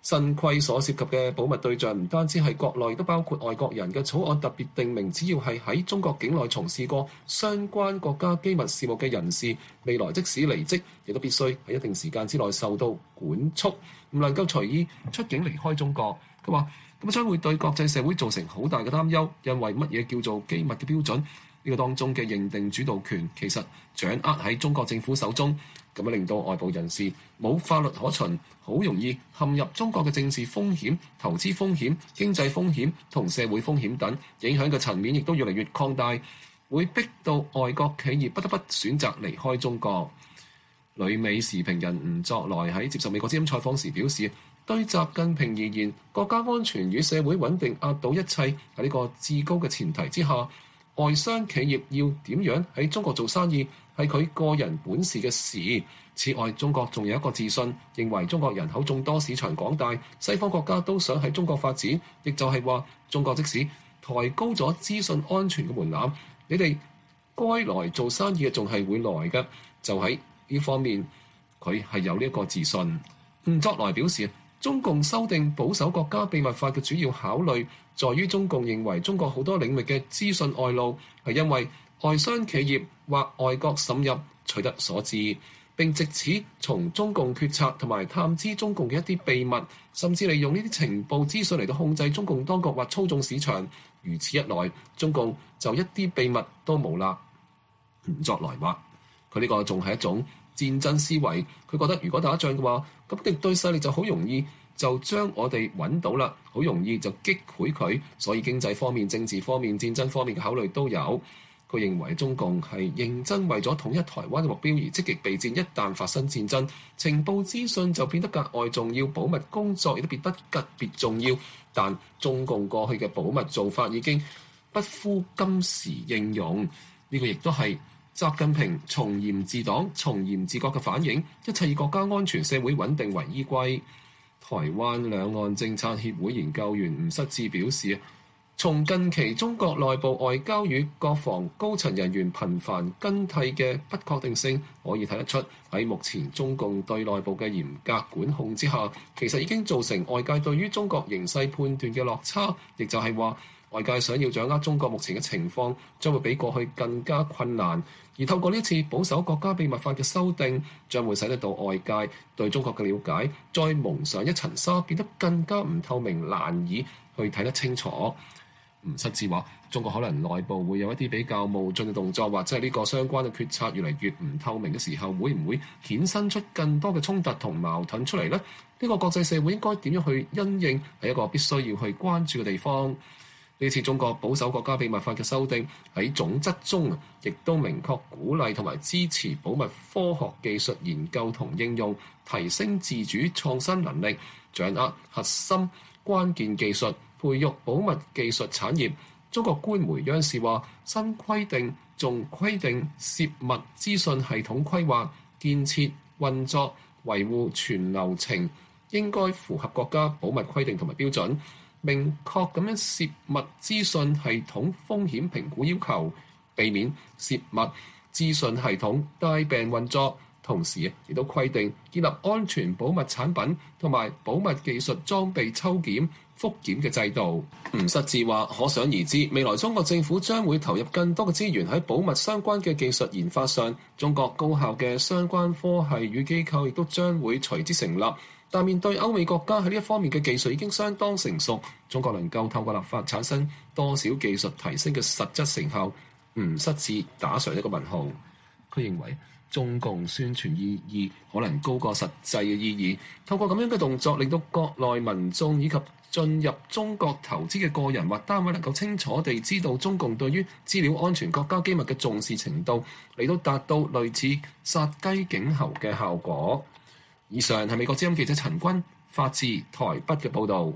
新規所涉及嘅保密對象唔單止係國內，亦都包括外國人嘅草案特別訂明，只要係喺中國境內從事過相關國家機密事務嘅人士，未來即使離職，亦都必須喺一定時間之內受到管束，唔能夠隨意出境離開中國。佢話咁將會對國際社會造成好大嘅擔憂，因為乜嘢叫做機密嘅標準？呢個當中嘅認定主導權其實掌握喺中國政府手中，咁樣令到外部人士冇法律可循，好容易陷入中國嘅政治風險、投資風險、經濟風險同社會風險等，影響嘅層面亦都越嚟越擴大，會逼到外國企業不得不選擇離開中國。旅美時評人吳作來喺接受美國之音採訪時表示，對習近平而言，國家安全與社會穩定壓倒一切，喺呢個至高嘅前提之下，外商企業要點樣喺中國做生意係佢個人本事嘅事。此外，中國仲有一個自信，認為中國人口眾多、市場廣大，西方國家都想喺中國發展，亦就係話中國即使抬高咗資訊安全嘅門檻，你哋該來做生意嘅仲係會來嘅。就喺呢方面，佢係有呢一個自信。吳作來表示，中共修訂保守國家秘密法嘅主要考慮在於中共認為中國好多領域嘅資訊外露係因為外商企業或外國滲入取得所致，並藉此從中共決策同埋探知中共嘅一啲秘密，甚至利用呢啲情報資訊嚟到控制中共當局或操縱市場。如此一來，中共就一啲秘密都冇啦。吳作來話，佢呢個仲係一種戰爭思維，佢覺得如果打仗嘅話，咁敵對勢力就好容易就將我哋揾到啦，好容易就擊潰佢，所以經濟方面、政治方面、戰爭方面嘅考慮都有。佢認為中共係認真為咗統一台灣嘅目標而積極備戰，一旦發生戰爭，情報資訊就變得格外重要，保密工作亦都變得特別重要。但中共過去嘅保密做法已經不敷今時應用，呢、這個亦都係習近平從嚴治黨、從嚴治國嘅反映，一切以國家安全、社會穩定為依歸。台灣兩岸政策協會研究員吳失志表示，從近期中國內部外交與國防高層人員頻繁更替嘅不確定性，可以睇得出喺目前中共對內部嘅嚴格管控之下，其實已經造成外界對於中國形勢判斷嘅落差，亦就係話外界想要掌握中國目前嘅情況，將會比過去更加困難。而透過呢次保守國家秘密法嘅修訂，將會使得到外界對中國嘅了解再蒙上一層紗，變得更加唔透明，難以去睇得清楚。吳失志話，中國可能內部會有一啲比較冒進嘅動作，或者係呢個相關嘅決策越嚟越唔透明嘅時候，會唔會衍生出更多嘅衝突同矛盾出嚟呢？呢個國際社會應該點樣去因應，係一個必須要去關注嘅地方。呢次中國保守國家秘密法嘅修訂喺總則中，亦都明確鼓勵同埋支持保密科學技術研究同應用，提升自主創新能力，掌握核心關鍵技術，培育保密技術產業。中國官媒央視話，新規定仲規定涉密資訊系統規劃、建設、運作、維護全流程應該符合國家保密規定同埋標準，明確咁樣涉密資訊系統風險評估要求，避免涉密資訊系統帶病運作。同時亦都規定建立安全保密產品同埋保密技術裝備抽檢、復檢嘅制度。吳失志話，可想而知，未來中國政府將會投入更多嘅資源喺保密相關嘅技術研發上，中國高校嘅相關科系與機構亦都將會隨之成立。但面對歐美國家喺呢一方面嘅技術已經相當成熟，中國能夠透過立法產生多少技術提升嘅實質成效？吳失志打上一個問號。佢認為中共宣傳意義可能高過實際嘅意義，透過咁樣嘅動作，令到國內民眾以及進入中國投資嘅個人或單位能夠清楚地知道中共對於資料安全、國家機密嘅重視程度，嚟到達到類似殺雞儆猴嘅效果。以上係美國之音記者陳君發自台北嘅報導。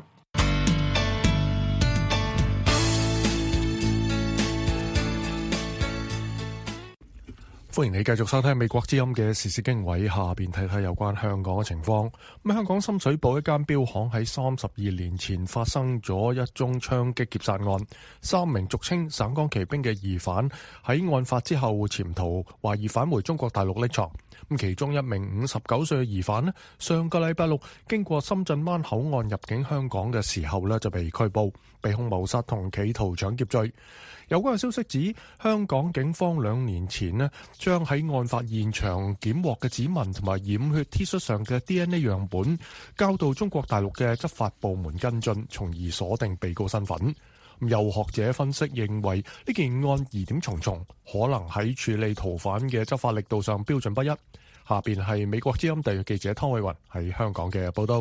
歡迎你繼續收聽美國之音嘅時事經緯，下邊睇睇有關香港嘅情況。咁香港深水埗一間標行喺三十二年前發生咗一宗槍擊劫殺案，三名俗稱省港旗兵嘅疑犯喺案發之後潛逃，懷疑返回中國大陸匿藏。咁其中一名五十九歲嘅疑犯咧，上個禮拜六經過深圳灣口岸入境香港嘅時候咧就被拘捕，被控謀殺同企圖搶劫罪。有關嘅消息指，香港警方兩年前咧將喺案發現場檢獲嘅指紋同埋染血 T 恤上嘅 D N A 樣本交到中國大陸嘅執法部門跟進，從而鎖定被告身份。有學者分析認為呢件案疑點重重，可能喺處理逃犯嘅執法力度上標準不一。下邊係美國之音特約記者湯偉雲喺香港嘅報道。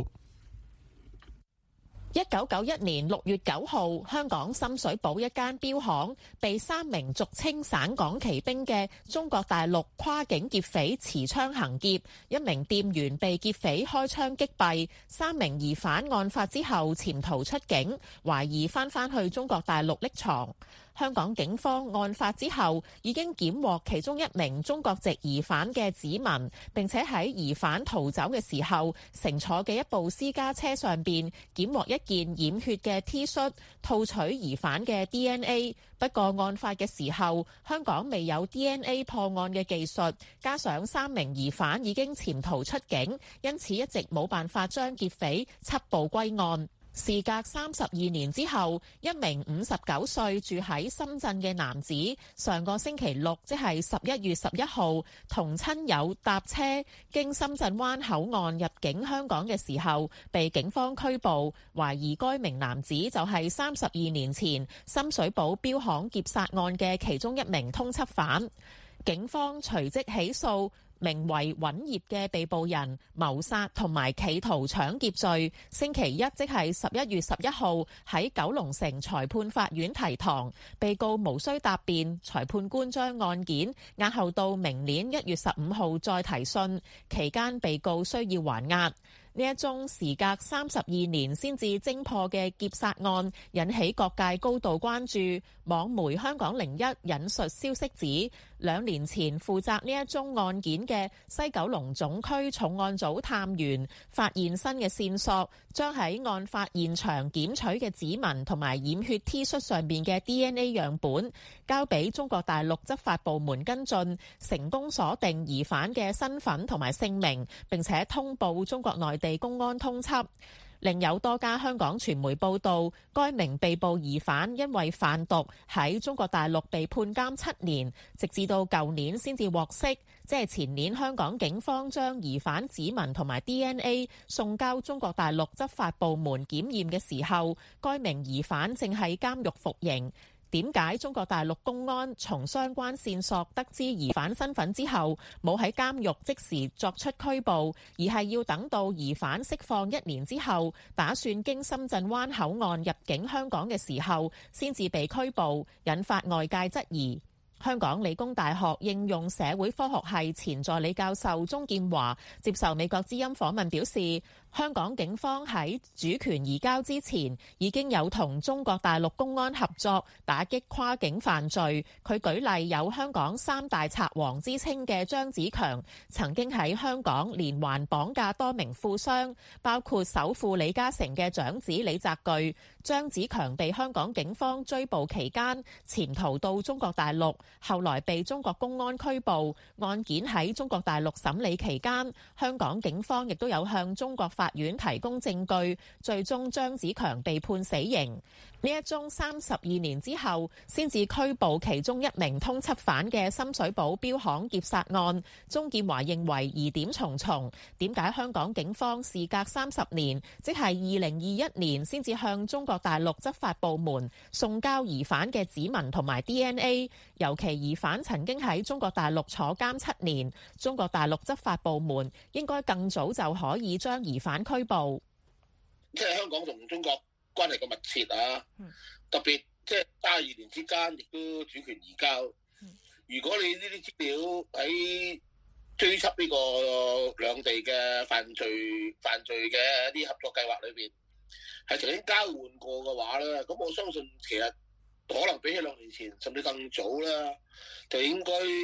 一九九一年六月九號，香港深水埗一間標行被三名俗稱省港旗兵嘅中國大陸跨境劫匪持槍行劫，一名店員被劫匪開槍擊斃，三名疑犯案發之後潛逃出境，懷疑翻返去中國大陸匿藏。香港警方案發之後已經檢獲其中一名中國籍疑犯嘅指紋，並且喺疑犯逃走嘅時候乘坐嘅一部私家車上邊檢獲一件染血嘅 T 恤，套取疑犯嘅 D N A。不過案發嘅時候，香港未有 D N A 破案嘅技術，加上三名疑犯已經潛逃出境，因此一直冇辦法將劫匪緝捕歸案。事隔三十二年之後，一名五十九歲住喺深圳嘅男子，上個星期六即係十一月十一號，同親友搭車經深圳灣口岸入境香港嘅時候，被警方拘捕，懷疑該名男子就係三十二年前深水埗標行劫殺案嘅其中一名通緝犯。警方隨即起訴名為尹業嘅被捕人謀殺同埋企圖搶劫罪，星期一即係十一月十一號喺九龍城裁判法院提堂，被告無需答辯，裁判官將案件押後到明年一月十五號再提訊，期間被告需要還押。呢一宗時隔三十二年先至偵破嘅劫殺案，引起各界高度關注。網媒香港零一引述消息指，兩年前負責呢一宗案件嘅西九龍總區重案組探員發現新嘅線索，將喺案發現場檢取嘅指紋同埋染血 T 恤上面嘅 D N A 樣本交俾中國大陸執法部門跟進，成功鎖定疑犯嘅身份同埋姓名，並且通報中國內地公安通緝。另有多家香港傳媒報道，該名被捕疑犯因為販毒喺中國大陸被判監七年，直至到舊年先至獲釋。即係前年香港警方將疑犯指紋同埋 D N A 送交中國大陸執法部門檢驗嘅時候，該名疑犯正喺監獄服刑。點解中國大陸公安從相關線索得知疑犯身份之後，冇喺監獄即時作出拘捕，而係要等到疑犯釋放一年之後，打算經深圳灣口岸入境香港嘅時候，先至被拘捕，引發外界質疑。香港理工大學應用社會科學系前助理教授鍾建華接受美國之音訪問表示，香港警方喺主權移交之前已經有同中國大陸公安合作打擊跨境犯罪。佢舉例有香港三大賊王之稱嘅張子強曾經喺香港連環綁架多名富商，包括首富李嘉誠嘅長子李澤鉅。張子強被香港警方追捕期間潛逃到中國大陸，後來被中國公安拘捕。案件喺中國大陸審理期間，香港警方亦都有向中國法院提供證據，最終張子強被判死刑。呢一宗三十二年之後先至拘捕其中一名通緝犯嘅深水埗標行劫殺案，鍾建華認為疑點重重。點解香港警方事隔三十年，即係二零二一年先至向中國大陸執法部門送交疑犯嘅指紋同埋 D N A？ 尤其疑犯曾經喺中國大陸坐監七年，中國大陸執法部門應該更早就可以將疑犯拘捕。 即係香港同中國關係咁密切啊，特別即係三十二年之間亦都主權移交。如果你呢啲資料喺追緝呢個兩地嘅犯罪犯罪嘅一啲合作計劃裏邊係曾經交換過嘅話咧，咁我相信其實可能比起兩年前甚至更早啦，就應該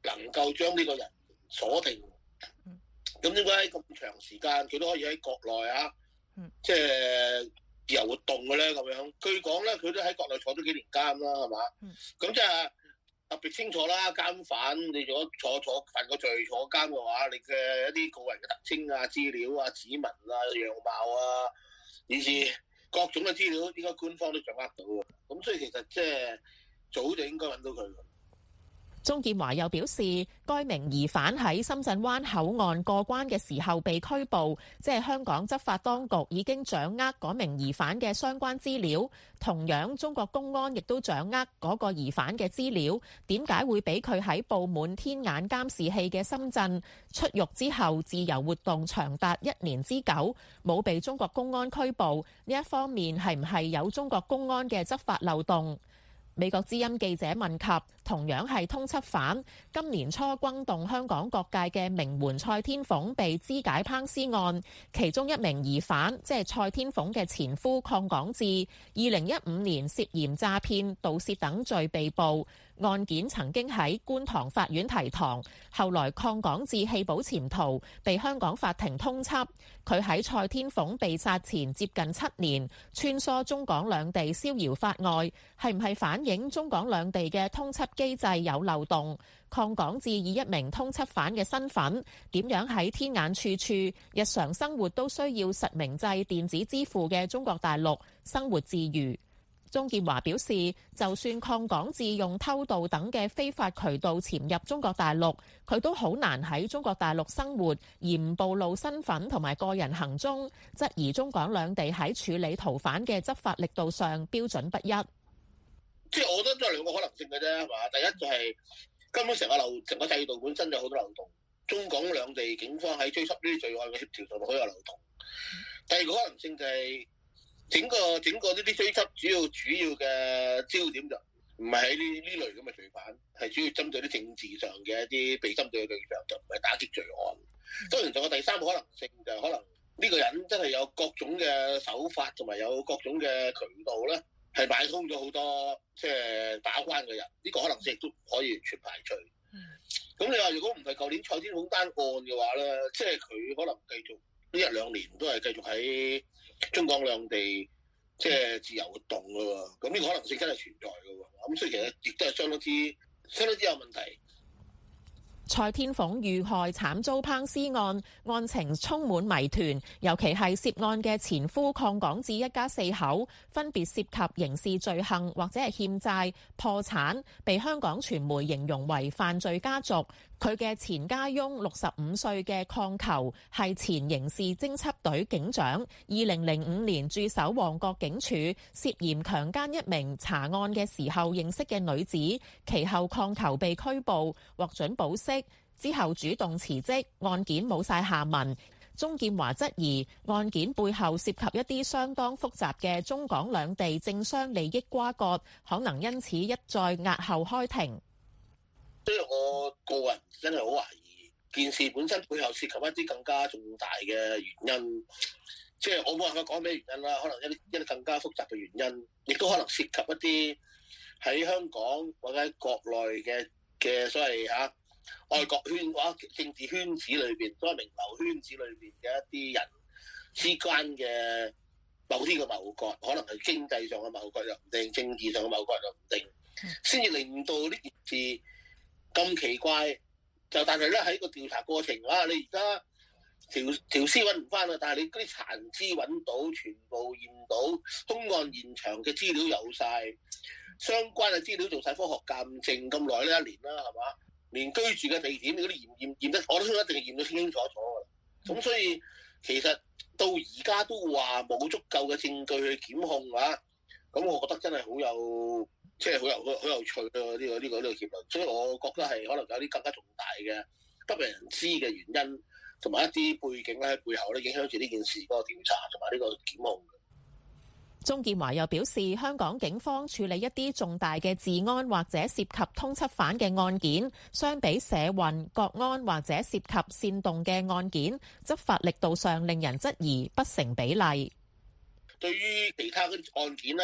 能夠將呢個人鎖定。咁點解咁長時間佢都可以喺國內啊，即係自由活動嘅咧？咁樣據講咧，佢都喺國內坐咗幾年監啦，係嘛？咁即係特別清楚啦。監犯你如果坐坐犯個罪坐監嘅話，你嘅一啲個人嘅特徵啊、資料啊、指紋啊、樣貌啊，以至各種嘅資料，應該官方都掌握到嘅。咁所以其實即係早就應該揾到佢。 鍾建華又表示，該名疑犯喺深圳灣口岸過關嘅時候被拘捕，即係香港執法當局已經掌握嗰名疑犯嘅相關資料。同樣，中國公安亦都掌握嗰個疑犯嘅資料。點解會俾佢喺佈滿天眼監視器嘅深圳出獄之後自由活動長達一年之久，冇被中國公安拘捕？呢一方面係唔係有中國公安嘅執法漏洞？美國之音記者問及，同樣係通緝犯，今年初轟動香港各界嘅名媛蔡天鳳被肢解烹屍案，其中一名疑犯即係蔡天鳳嘅前夫鄺港智，二零一五年涉嫌詐騙、盜竊等罪被捕。案件曾經喺觀塘法院提堂，後來鄺港智棄保潛逃，被香港法庭通緝。佢喺蔡天鳳被殺前接近七年，穿梭中港兩地逍遙法外，係唔係反映中港兩地嘅通緝機制有漏洞？鄺港智以一名通緝犯嘅身份，點樣喺天眼處處、日常生活都需要實名制電子支付嘅中國大陸生活自如？鍾建華表示，就算鄺港智用偷渡等嘅非法渠道潛入中國大陸，佢都好難喺中國大陸生活而唔暴露身份同埋個人行蹤，質疑中港兩地喺處理逃犯嘅執法力度上標準不一。 即係我覺得都係兩個可能性嘅啫，係嘛？第一就係根本成個漏成個制度本身有好多漏洞，中港兩地警方喺追緝呢啲罪案嘅協調上好有漏洞。第二個可能性就係整個整個呢啲追緝主要主要嘅焦點就唔係喺呢呢類咁嘅罪犯，係主要針對啲政治上嘅一啲被針對嘅對象，就唔係打擊罪案。當然仲有第三個可能性就係可能呢個人真係有各種嘅手法同埋有各種嘅渠道咧，係買通咗好多即係把關嘅人，呢個可能性亦都可以完全排除。咁你話如果唔係舊年蔡天鳳單案嘅話咧，即係佢可能繼續呢一兩年都係繼續喺中港兩地即係自由活動嘅喎，咁呢個可能性真係存在嘅喎，咁所以其實亦都係相當之相當之有問題。 蔡天鳳遇害慘遭烹屍案，案情充滿謎團，尤其係涉案嘅前夫鄺港智一家四口，分別涉及刑事罪行或者係欠債、破產，被香港傳媒形容為犯罪家族。佢嘅前家翁六十五歲嘅鄺球係前刑事偵緝隊警長，二零零五年駐守旺角警署，涉嫌強姦一名查案嘅時候認識嘅女子。其後鄺球被拘捕，獲准保釋，之後主動辭職，案件冇晒下文。鍾建華質疑案件背後涉及一啲相當複雜嘅中港兩地政商利益瓜葛，可能因此一再押後開庭。 所以我個人真係好懷疑件事本身背後涉及一啲更加重大嘅原因，即係我冇辦法講咩原因啦，可能一啲一啲更加複雜嘅原因，亦都可能涉及一啲喺香港或者喺國內嘅嘅所謂嚇外國圈或者政治圈子裏邊，所謂名流圈子裏邊嘅一啲人之間嘅某啲嘅糾葛，可能係經濟上嘅糾葛又唔定，政治上嘅糾葛又唔定，先至令到呢件事咁奇怪。就但係咧喺個調查過程啊，你而家條條屍揾唔翻啦，但係你嗰啲殘肢揾到，全部驗到，兇案現場嘅資料有晒，相關嘅資料做晒科學鑑證，咁耐呢一年啦，係嘛？連居住嘅地點你嗰啲驗驗驗得，我都一定係驗到清清楚楚㗎啦。咁所以其實到而家都話冇足夠嘅證據去檢控啊，咁我覺得真係好有。即係好有好好有趣咯！呢個呢個呢個結論，所以我覺得係可能有啲更加重大嘅不為人知嘅原因，同埋一啲背景咧喺背後咧影響住呢件事嗰個調查同埋呢個檢控。 鍾建華又表示，香港警方處理一啲重大嘅治安或者涉及通緝犯嘅案件，相比社運、國安或者涉及煽動嘅案件，執法力度上令人質疑不成比例。 對於其他嗰啲案件咧，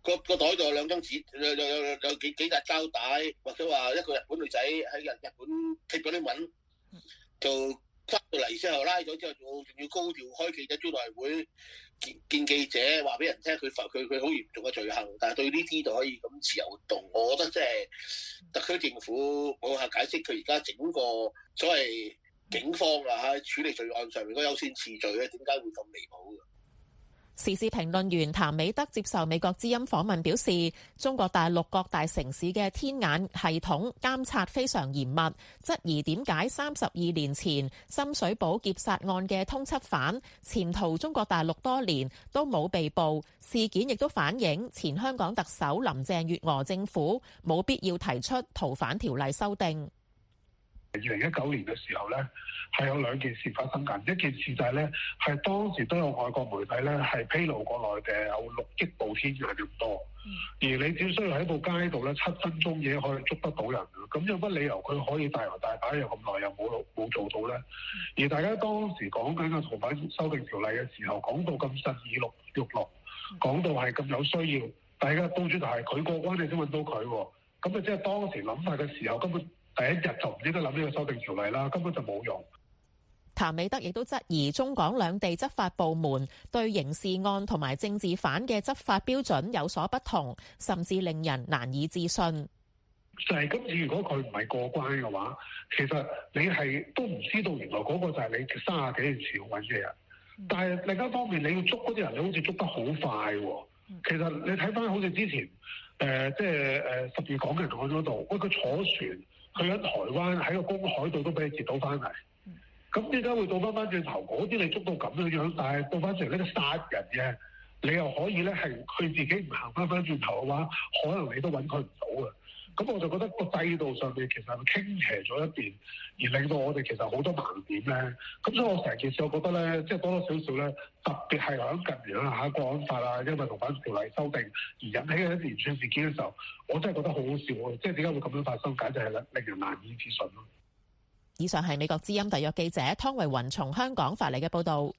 個個袋度有兩張紙，有有有有幾幾紮膠帶，或者話一個日本女仔喺日日本貼嗰啲文，就翻到嚟之後拉咗之後，仲要高調開記者招待會見見記者，話俾人聽佢罰佢佢好嚴重嘅罪行，但係對呢啲就可以咁自由活動，我覺得即係特區政府冇下解釋佢而家整個所謂警方啊喺處理罪案上面嗰優先次序咧，點解會咁離譜嘅？ 時事評論員譚美德接受美國之音訪問表示，中國大陸各大城市嘅天眼系統監察非常嚴密，質疑點解三十二年前深水埗劫殺案嘅通緝犯潛逃中國大陸多年都冇被捕，事件亦都反映前香港特首林鄭月娥政府冇必要提出逃犯條例修訂。 二零一九年嘅時候咧，係有兩件事發生緊。一件事就係咧，係當時都有外國媒體咧係披露過內地有六億部天眼咁多，嗯、而你只需要喺部街度咧七分鐘嘢可以捉得到人，咁有乜理由佢可以大搖大擺又咁耐又冇冇做到咧？而大家當時講緊嘅逃犯修訂條例嘅時候，講到咁實耳錄肉落，講到係咁有需要，大家都知道係佢過關你先揾到佢喎，咁啊即係當時諗法嘅時候根本。第一日就唔應該諗呢個修訂條例啦，根本就冇用。 譚美德亦都質疑中港兩地執法部門對刑事案同埋政治犯嘅執法標準有所不同，甚至令人難以置信。 就係今次如果佢唔係過關嘅話，其實你係都唔知道原來嗰個就係你三十幾年前揾嘅人。但係另一方面，你要捉嗰啲人，你好似捉得好快喎。其實你睇翻好似之前誒、呃，即係誒十月港人案嗰度，喂佢坐船。去緊台灣喺個公海度都俾你截到翻嚟，咁點解會倒翻翻轉頭？嗰啲你捉到咁樣樣，但係倒翻轉呢個殺人嘅，你又可以咧係佢自己唔行翻翻轉頭嘅話，可能你都揾佢唔到嘅。咁我就覺得個制度上面其實係傾斜咗一邊，而令到我哋其實好多盲點咧。咁所以我成件事我覺得咧，即係多多少少咧，特別係響近年啦嚇，國安法啊，因為逃犯條例修訂而引起嘅一連串事件嘅時候，我真係覺得好好笑喎！即係點解會咁樣發生？簡直係令人難以置信咯。 以上係美國之音特約記者湯維雲從香港發嚟嘅報導。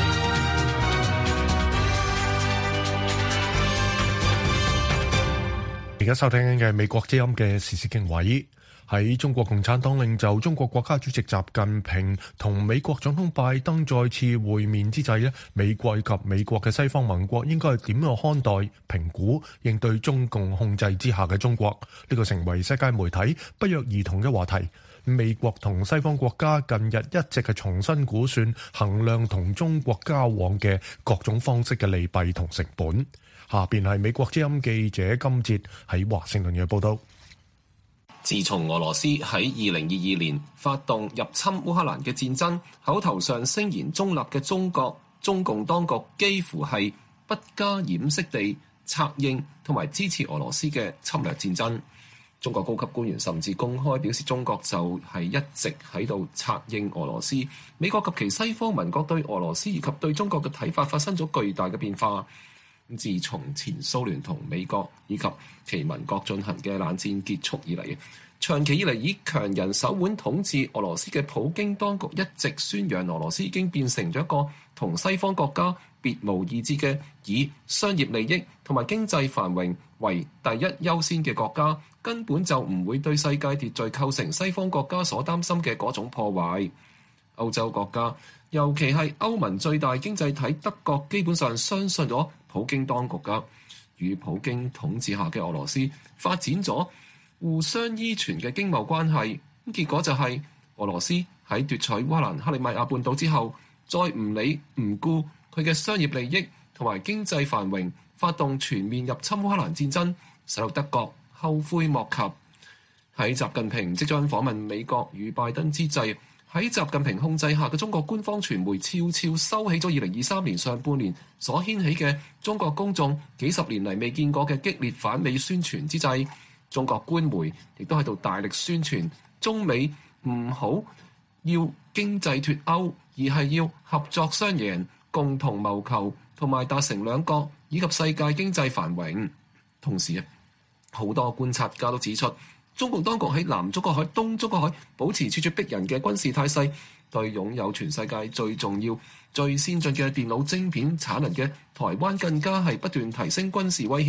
而家收聽緊嘅美國之音嘅時事經緯，喺中國共產黨領袖、中國國家主席習近平同美國總統拜登再次會面之際咧，美國及美國嘅西方盟國應該點樣看待、評估、應對中共控制之下嘅中國？呢個成為世界媒體不約而同嘅話題。美國同西方國家近日一直係重新估算、衡量同中國交往嘅各種方式嘅利弊同成本。下邊係美國之音記者金哲喺華盛頓嘅報道。 自從俄羅斯喺二零二二年發動入侵烏克蘭嘅戰爭，口頭上聲言中立嘅中國中共當局幾乎係不加掩飾地策應同埋支持俄羅斯嘅侵略戰爭。中國高級官員甚至公開表示，中國就係一直喺度策應俄羅斯。美國及其西方盟國對俄羅斯以及對中國嘅睇法發生咗巨大嘅變化。自從前蘇聯同美國以及其盟國進行嘅冷戰結束以嚟，長期以嚟以強人手腕統治俄羅斯嘅普京當局一直宣揚俄羅斯已經變成咗一個同西方國家別無二致嘅以商業利益同埋經濟繁榮為第一優先嘅國家，根本就唔會對世界秩序構成西方國家所擔心嘅嗰種破壞。歐洲國家，尤其係歐盟最大經濟體德國，基本上相信咗普京當局嘅與普京統治下嘅俄羅斯發展咗互相依存嘅經貿關係，咁結果就係俄羅斯喺奪取烏克蘭克里米亞半島之後，再唔理唔顧佢嘅商業利益同埋經濟繁榮，發動全面入侵烏克蘭戰爭，使到德國後悔莫及。喺習近平即將訪問美國與拜登之際，喺習近平控制下嘅中國官方傳媒悄悄收起咗二零二三年上半年所掀起嘅中國公眾幾十年嚟未見過嘅激烈反美宣傳之際，中國官媒亦都喺度大力宣傳中美唔好要經濟脫鈎，而係要合作雙贏，共同謀求同埋達成兩國以及世界經濟繁榮。同時啊，好多觀察家都指出，中共當局喺南中國海、東中國海保持處處逼人嘅軍事態勢，對擁有全世界最重要、最先進嘅電腦晶片產能嘅台灣更加係不斷提升軍事威脅，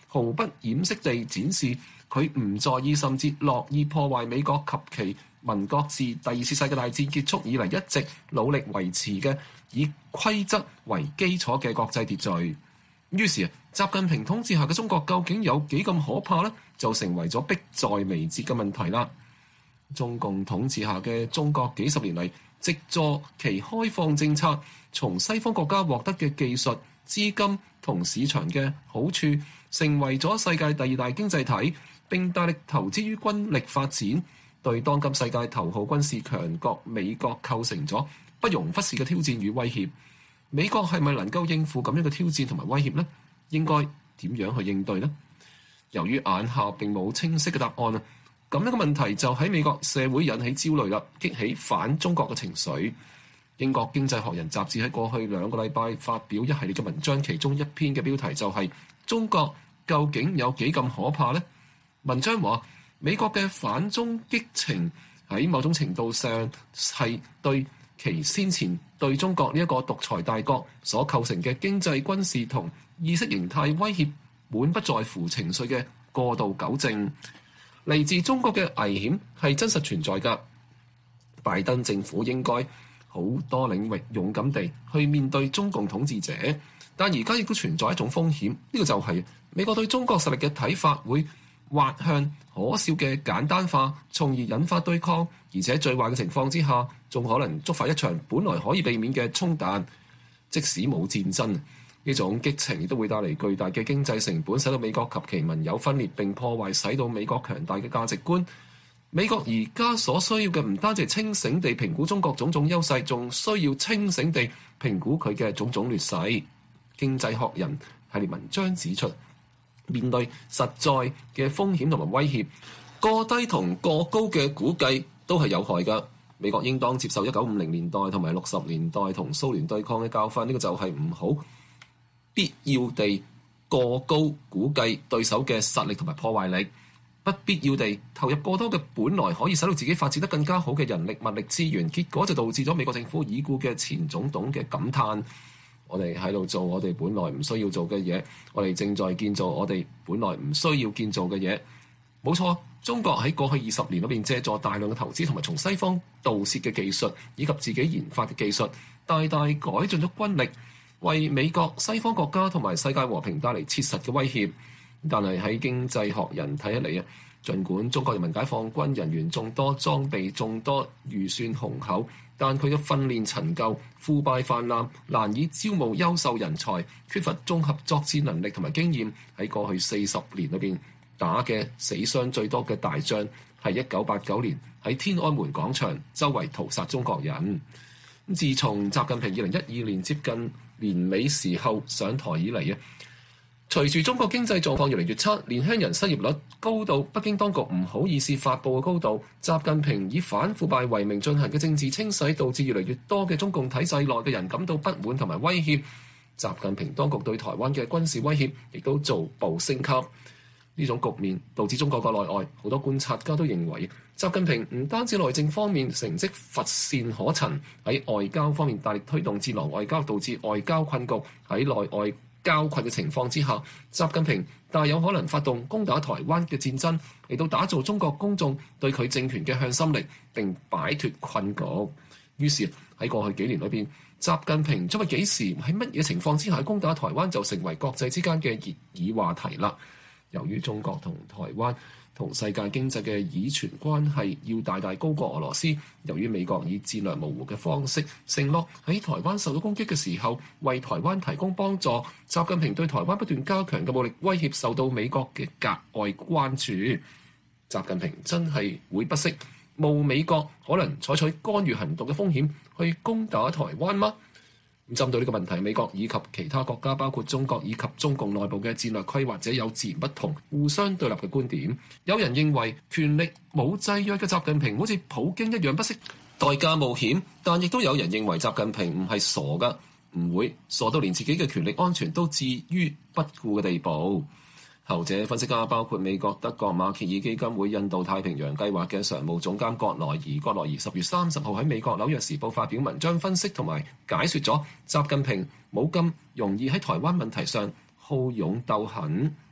毫不掩飾地展示佢唔在意甚至樂意破壞美國及其民國自第二次世界大戰結束以嚟一直努力維持嘅以規則為基礎嘅國際秩序。於是習近平統治下嘅中國究竟有幾咁可怕呢？就成為咗迫在眉睫嘅問題啦。中共統治下嘅中國幾十年嚟，藉助其開放政策，從西方國家獲得嘅技術、資金同市場嘅好處，成為咗世界第二大經濟體，並大力投資於軍力發展，對當今世界頭號軍事強國美國構成咗不容忽視嘅挑戰與威脅。美國係咪能夠應付咁樣嘅挑戰同埋威脅呢？應該點樣去應對呢？由於眼下並冇清晰嘅答案啊，咁樣嘅問題就喺美國社會引起焦慮啦，激起反中國嘅情緒。英國經濟學人雜誌喺過去兩個禮拜發表一系列嘅文章，其中一篇嘅標題就係、是、中國究竟有幾咁可怕呢？文章話美國嘅反中激情喺某種程度上係對其先前對中國呢一個獨裁大國所構成嘅經濟、軍事同意識形態威脅滿不在乎情緒嘅過度糾正。嚟自中國嘅危險係真實存在㗎。拜登政府應該好多領域勇敢地去面對中共統治者，但而家亦都存在一種風險，呢、這個就係美國對中國實力嘅睇法會滑向可笑嘅簡單化，從而引發對抗，而且最壞嘅情況之下，仲可能觸發一場本來可以避免嘅衝突。即使冇戰爭，呢種激情亦都會帶嚟巨大嘅經濟成本，使到美國及其盟友分裂，並破壞使到美國強大嘅價值觀。美國而家所需要嘅唔單止係清醒地評估中國種種優勢，仲需要清醒地評估佢嘅種種劣勢。經濟學人系列文章指出，面對實在嘅風險同埋威脅，過低同過高嘅估計都係有害㗎。美國應當接受一九五零年代同埋六十年代同蘇聯對抗嘅教訓，呢、這個就係唔好必要地過高估計對手嘅實力同埋破壞力，不必要地投入過多嘅本來可以使到自己發展得更加好嘅人力物力資源，結果就導致咗美國政府已故嘅前總統嘅感嘆：我哋喺度做我哋本來唔需要做嘅嘢，我哋正在建造我哋本來唔需要建造嘅嘢。冇錯，中國喺過去二十年裏邊借助大量嘅投資同埋從西方盜竊嘅技術以及自己研發嘅技術，大大改進咗軍力，為美國、西方國家同埋世界和平帶嚟切實嘅威脅。但係喺經濟學人睇起嚟啊，儘管中國人民解放軍人員眾多、裝備眾多、預算雄厚，但佢嘅訓練陳舊、腐敗泛濫、難以招募優秀人才、缺乏綜合作戰能力同埋經驗，喺過去四十年裏邊打嘅死傷最多嘅大仗係一九八九年喺天安門廣場周圍屠殺中國人。自從習近平二零一二年接近年尾時候上台以嚟啊，隨住中國經濟狀況越嚟越差，年輕人失業率高到北京當局唔好意思發佈嘅高度，習近平以反腐敗為名進行嘅政治清洗，導致越嚟越多嘅中共體制內嘅人感到不滿同埋威脅。習近平當局對台灣嘅軍事威脅亦都逐步升級。呢種局面導致中國國內外好多觀察家都認為，習近平唔單止內政方面成績乏善可陳，喺外交方面大力推動戰狼外交，導致外交困局。喺內外交困嘅情況之下，習近平大有可能發動攻打台灣嘅戰爭，嚟到打造中國公眾對佢政權嘅向心力，並擺脫困局。於是喺過去幾年裏邊，習近平將會幾時喺乜嘢情況之下攻打台灣，就成為國際之間嘅熱議話題啦。由於中國同台灣同世界經濟嘅以存關係要大大高過俄羅斯，由於美國以戰略模糊嘅方式承諾喺台灣受到攻擊嘅時候為台灣提供幫助，習近平對台灣不斷加強嘅武力威脅受到美國嘅格外關注。習近平真係會不惜冒美國可能採取干預行動嘅風險去攻打台灣嗎？針對呢個問題，美國以及其他國家，包括中國以及中共內部嘅戰略規劃者有自然不同、互相對立嘅觀點。有人認為權力冇制約嘅習近平好似普京一樣不惜代價冒險，但亦都有人認為習近平唔係傻㗎，唔會傻到連自己嘅權力安全都置於不顧嘅地步。後者分析家包括美國、德國馬歇爾基金會印度太平洋計劃嘅常務總監葛萊儀。葛萊儀十月三十號喺美國紐約時報發表文章分析同埋解說咗習近平冇咁容易喺台灣問題上好勇鬥狠。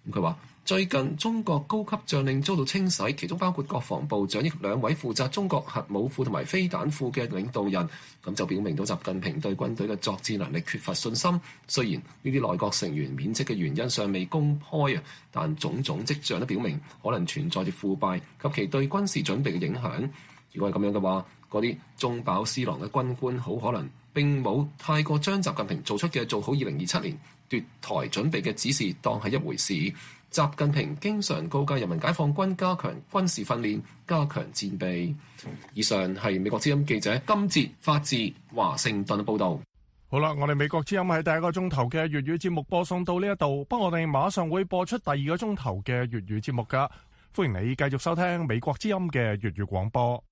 咁佢話最近中國高級將領遭到清洗，其中包括國防部長以及兩位負責中國核武庫同埋飛彈庫嘅領導人，咁就表明到習近平對軍隊嘅作戰能力缺乏信心。雖然呢啲內閣成員免職嘅原因尚未公開啊，但種種跡象都表明可能存在住腐敗及其對軍事準備嘅影響。如果係咁樣嘅話，嗰啲中飽私囊嘅軍官好可能並冇太過將習近平做出嘅做好二零二七年奪台準備嘅指示當係一回事。習近平經常告誡人民解放軍加強軍事訓練，加強戰備。以上係美國之音記者金哲發自華盛頓報導。 好啦，我哋美國之音喺第一個鐘頭嘅粵語節目播送到呢一度，不過我哋馬上會播出第二個鐘頭嘅粵語節目㗎。歡迎你繼續收聽美國之音嘅粵語廣播。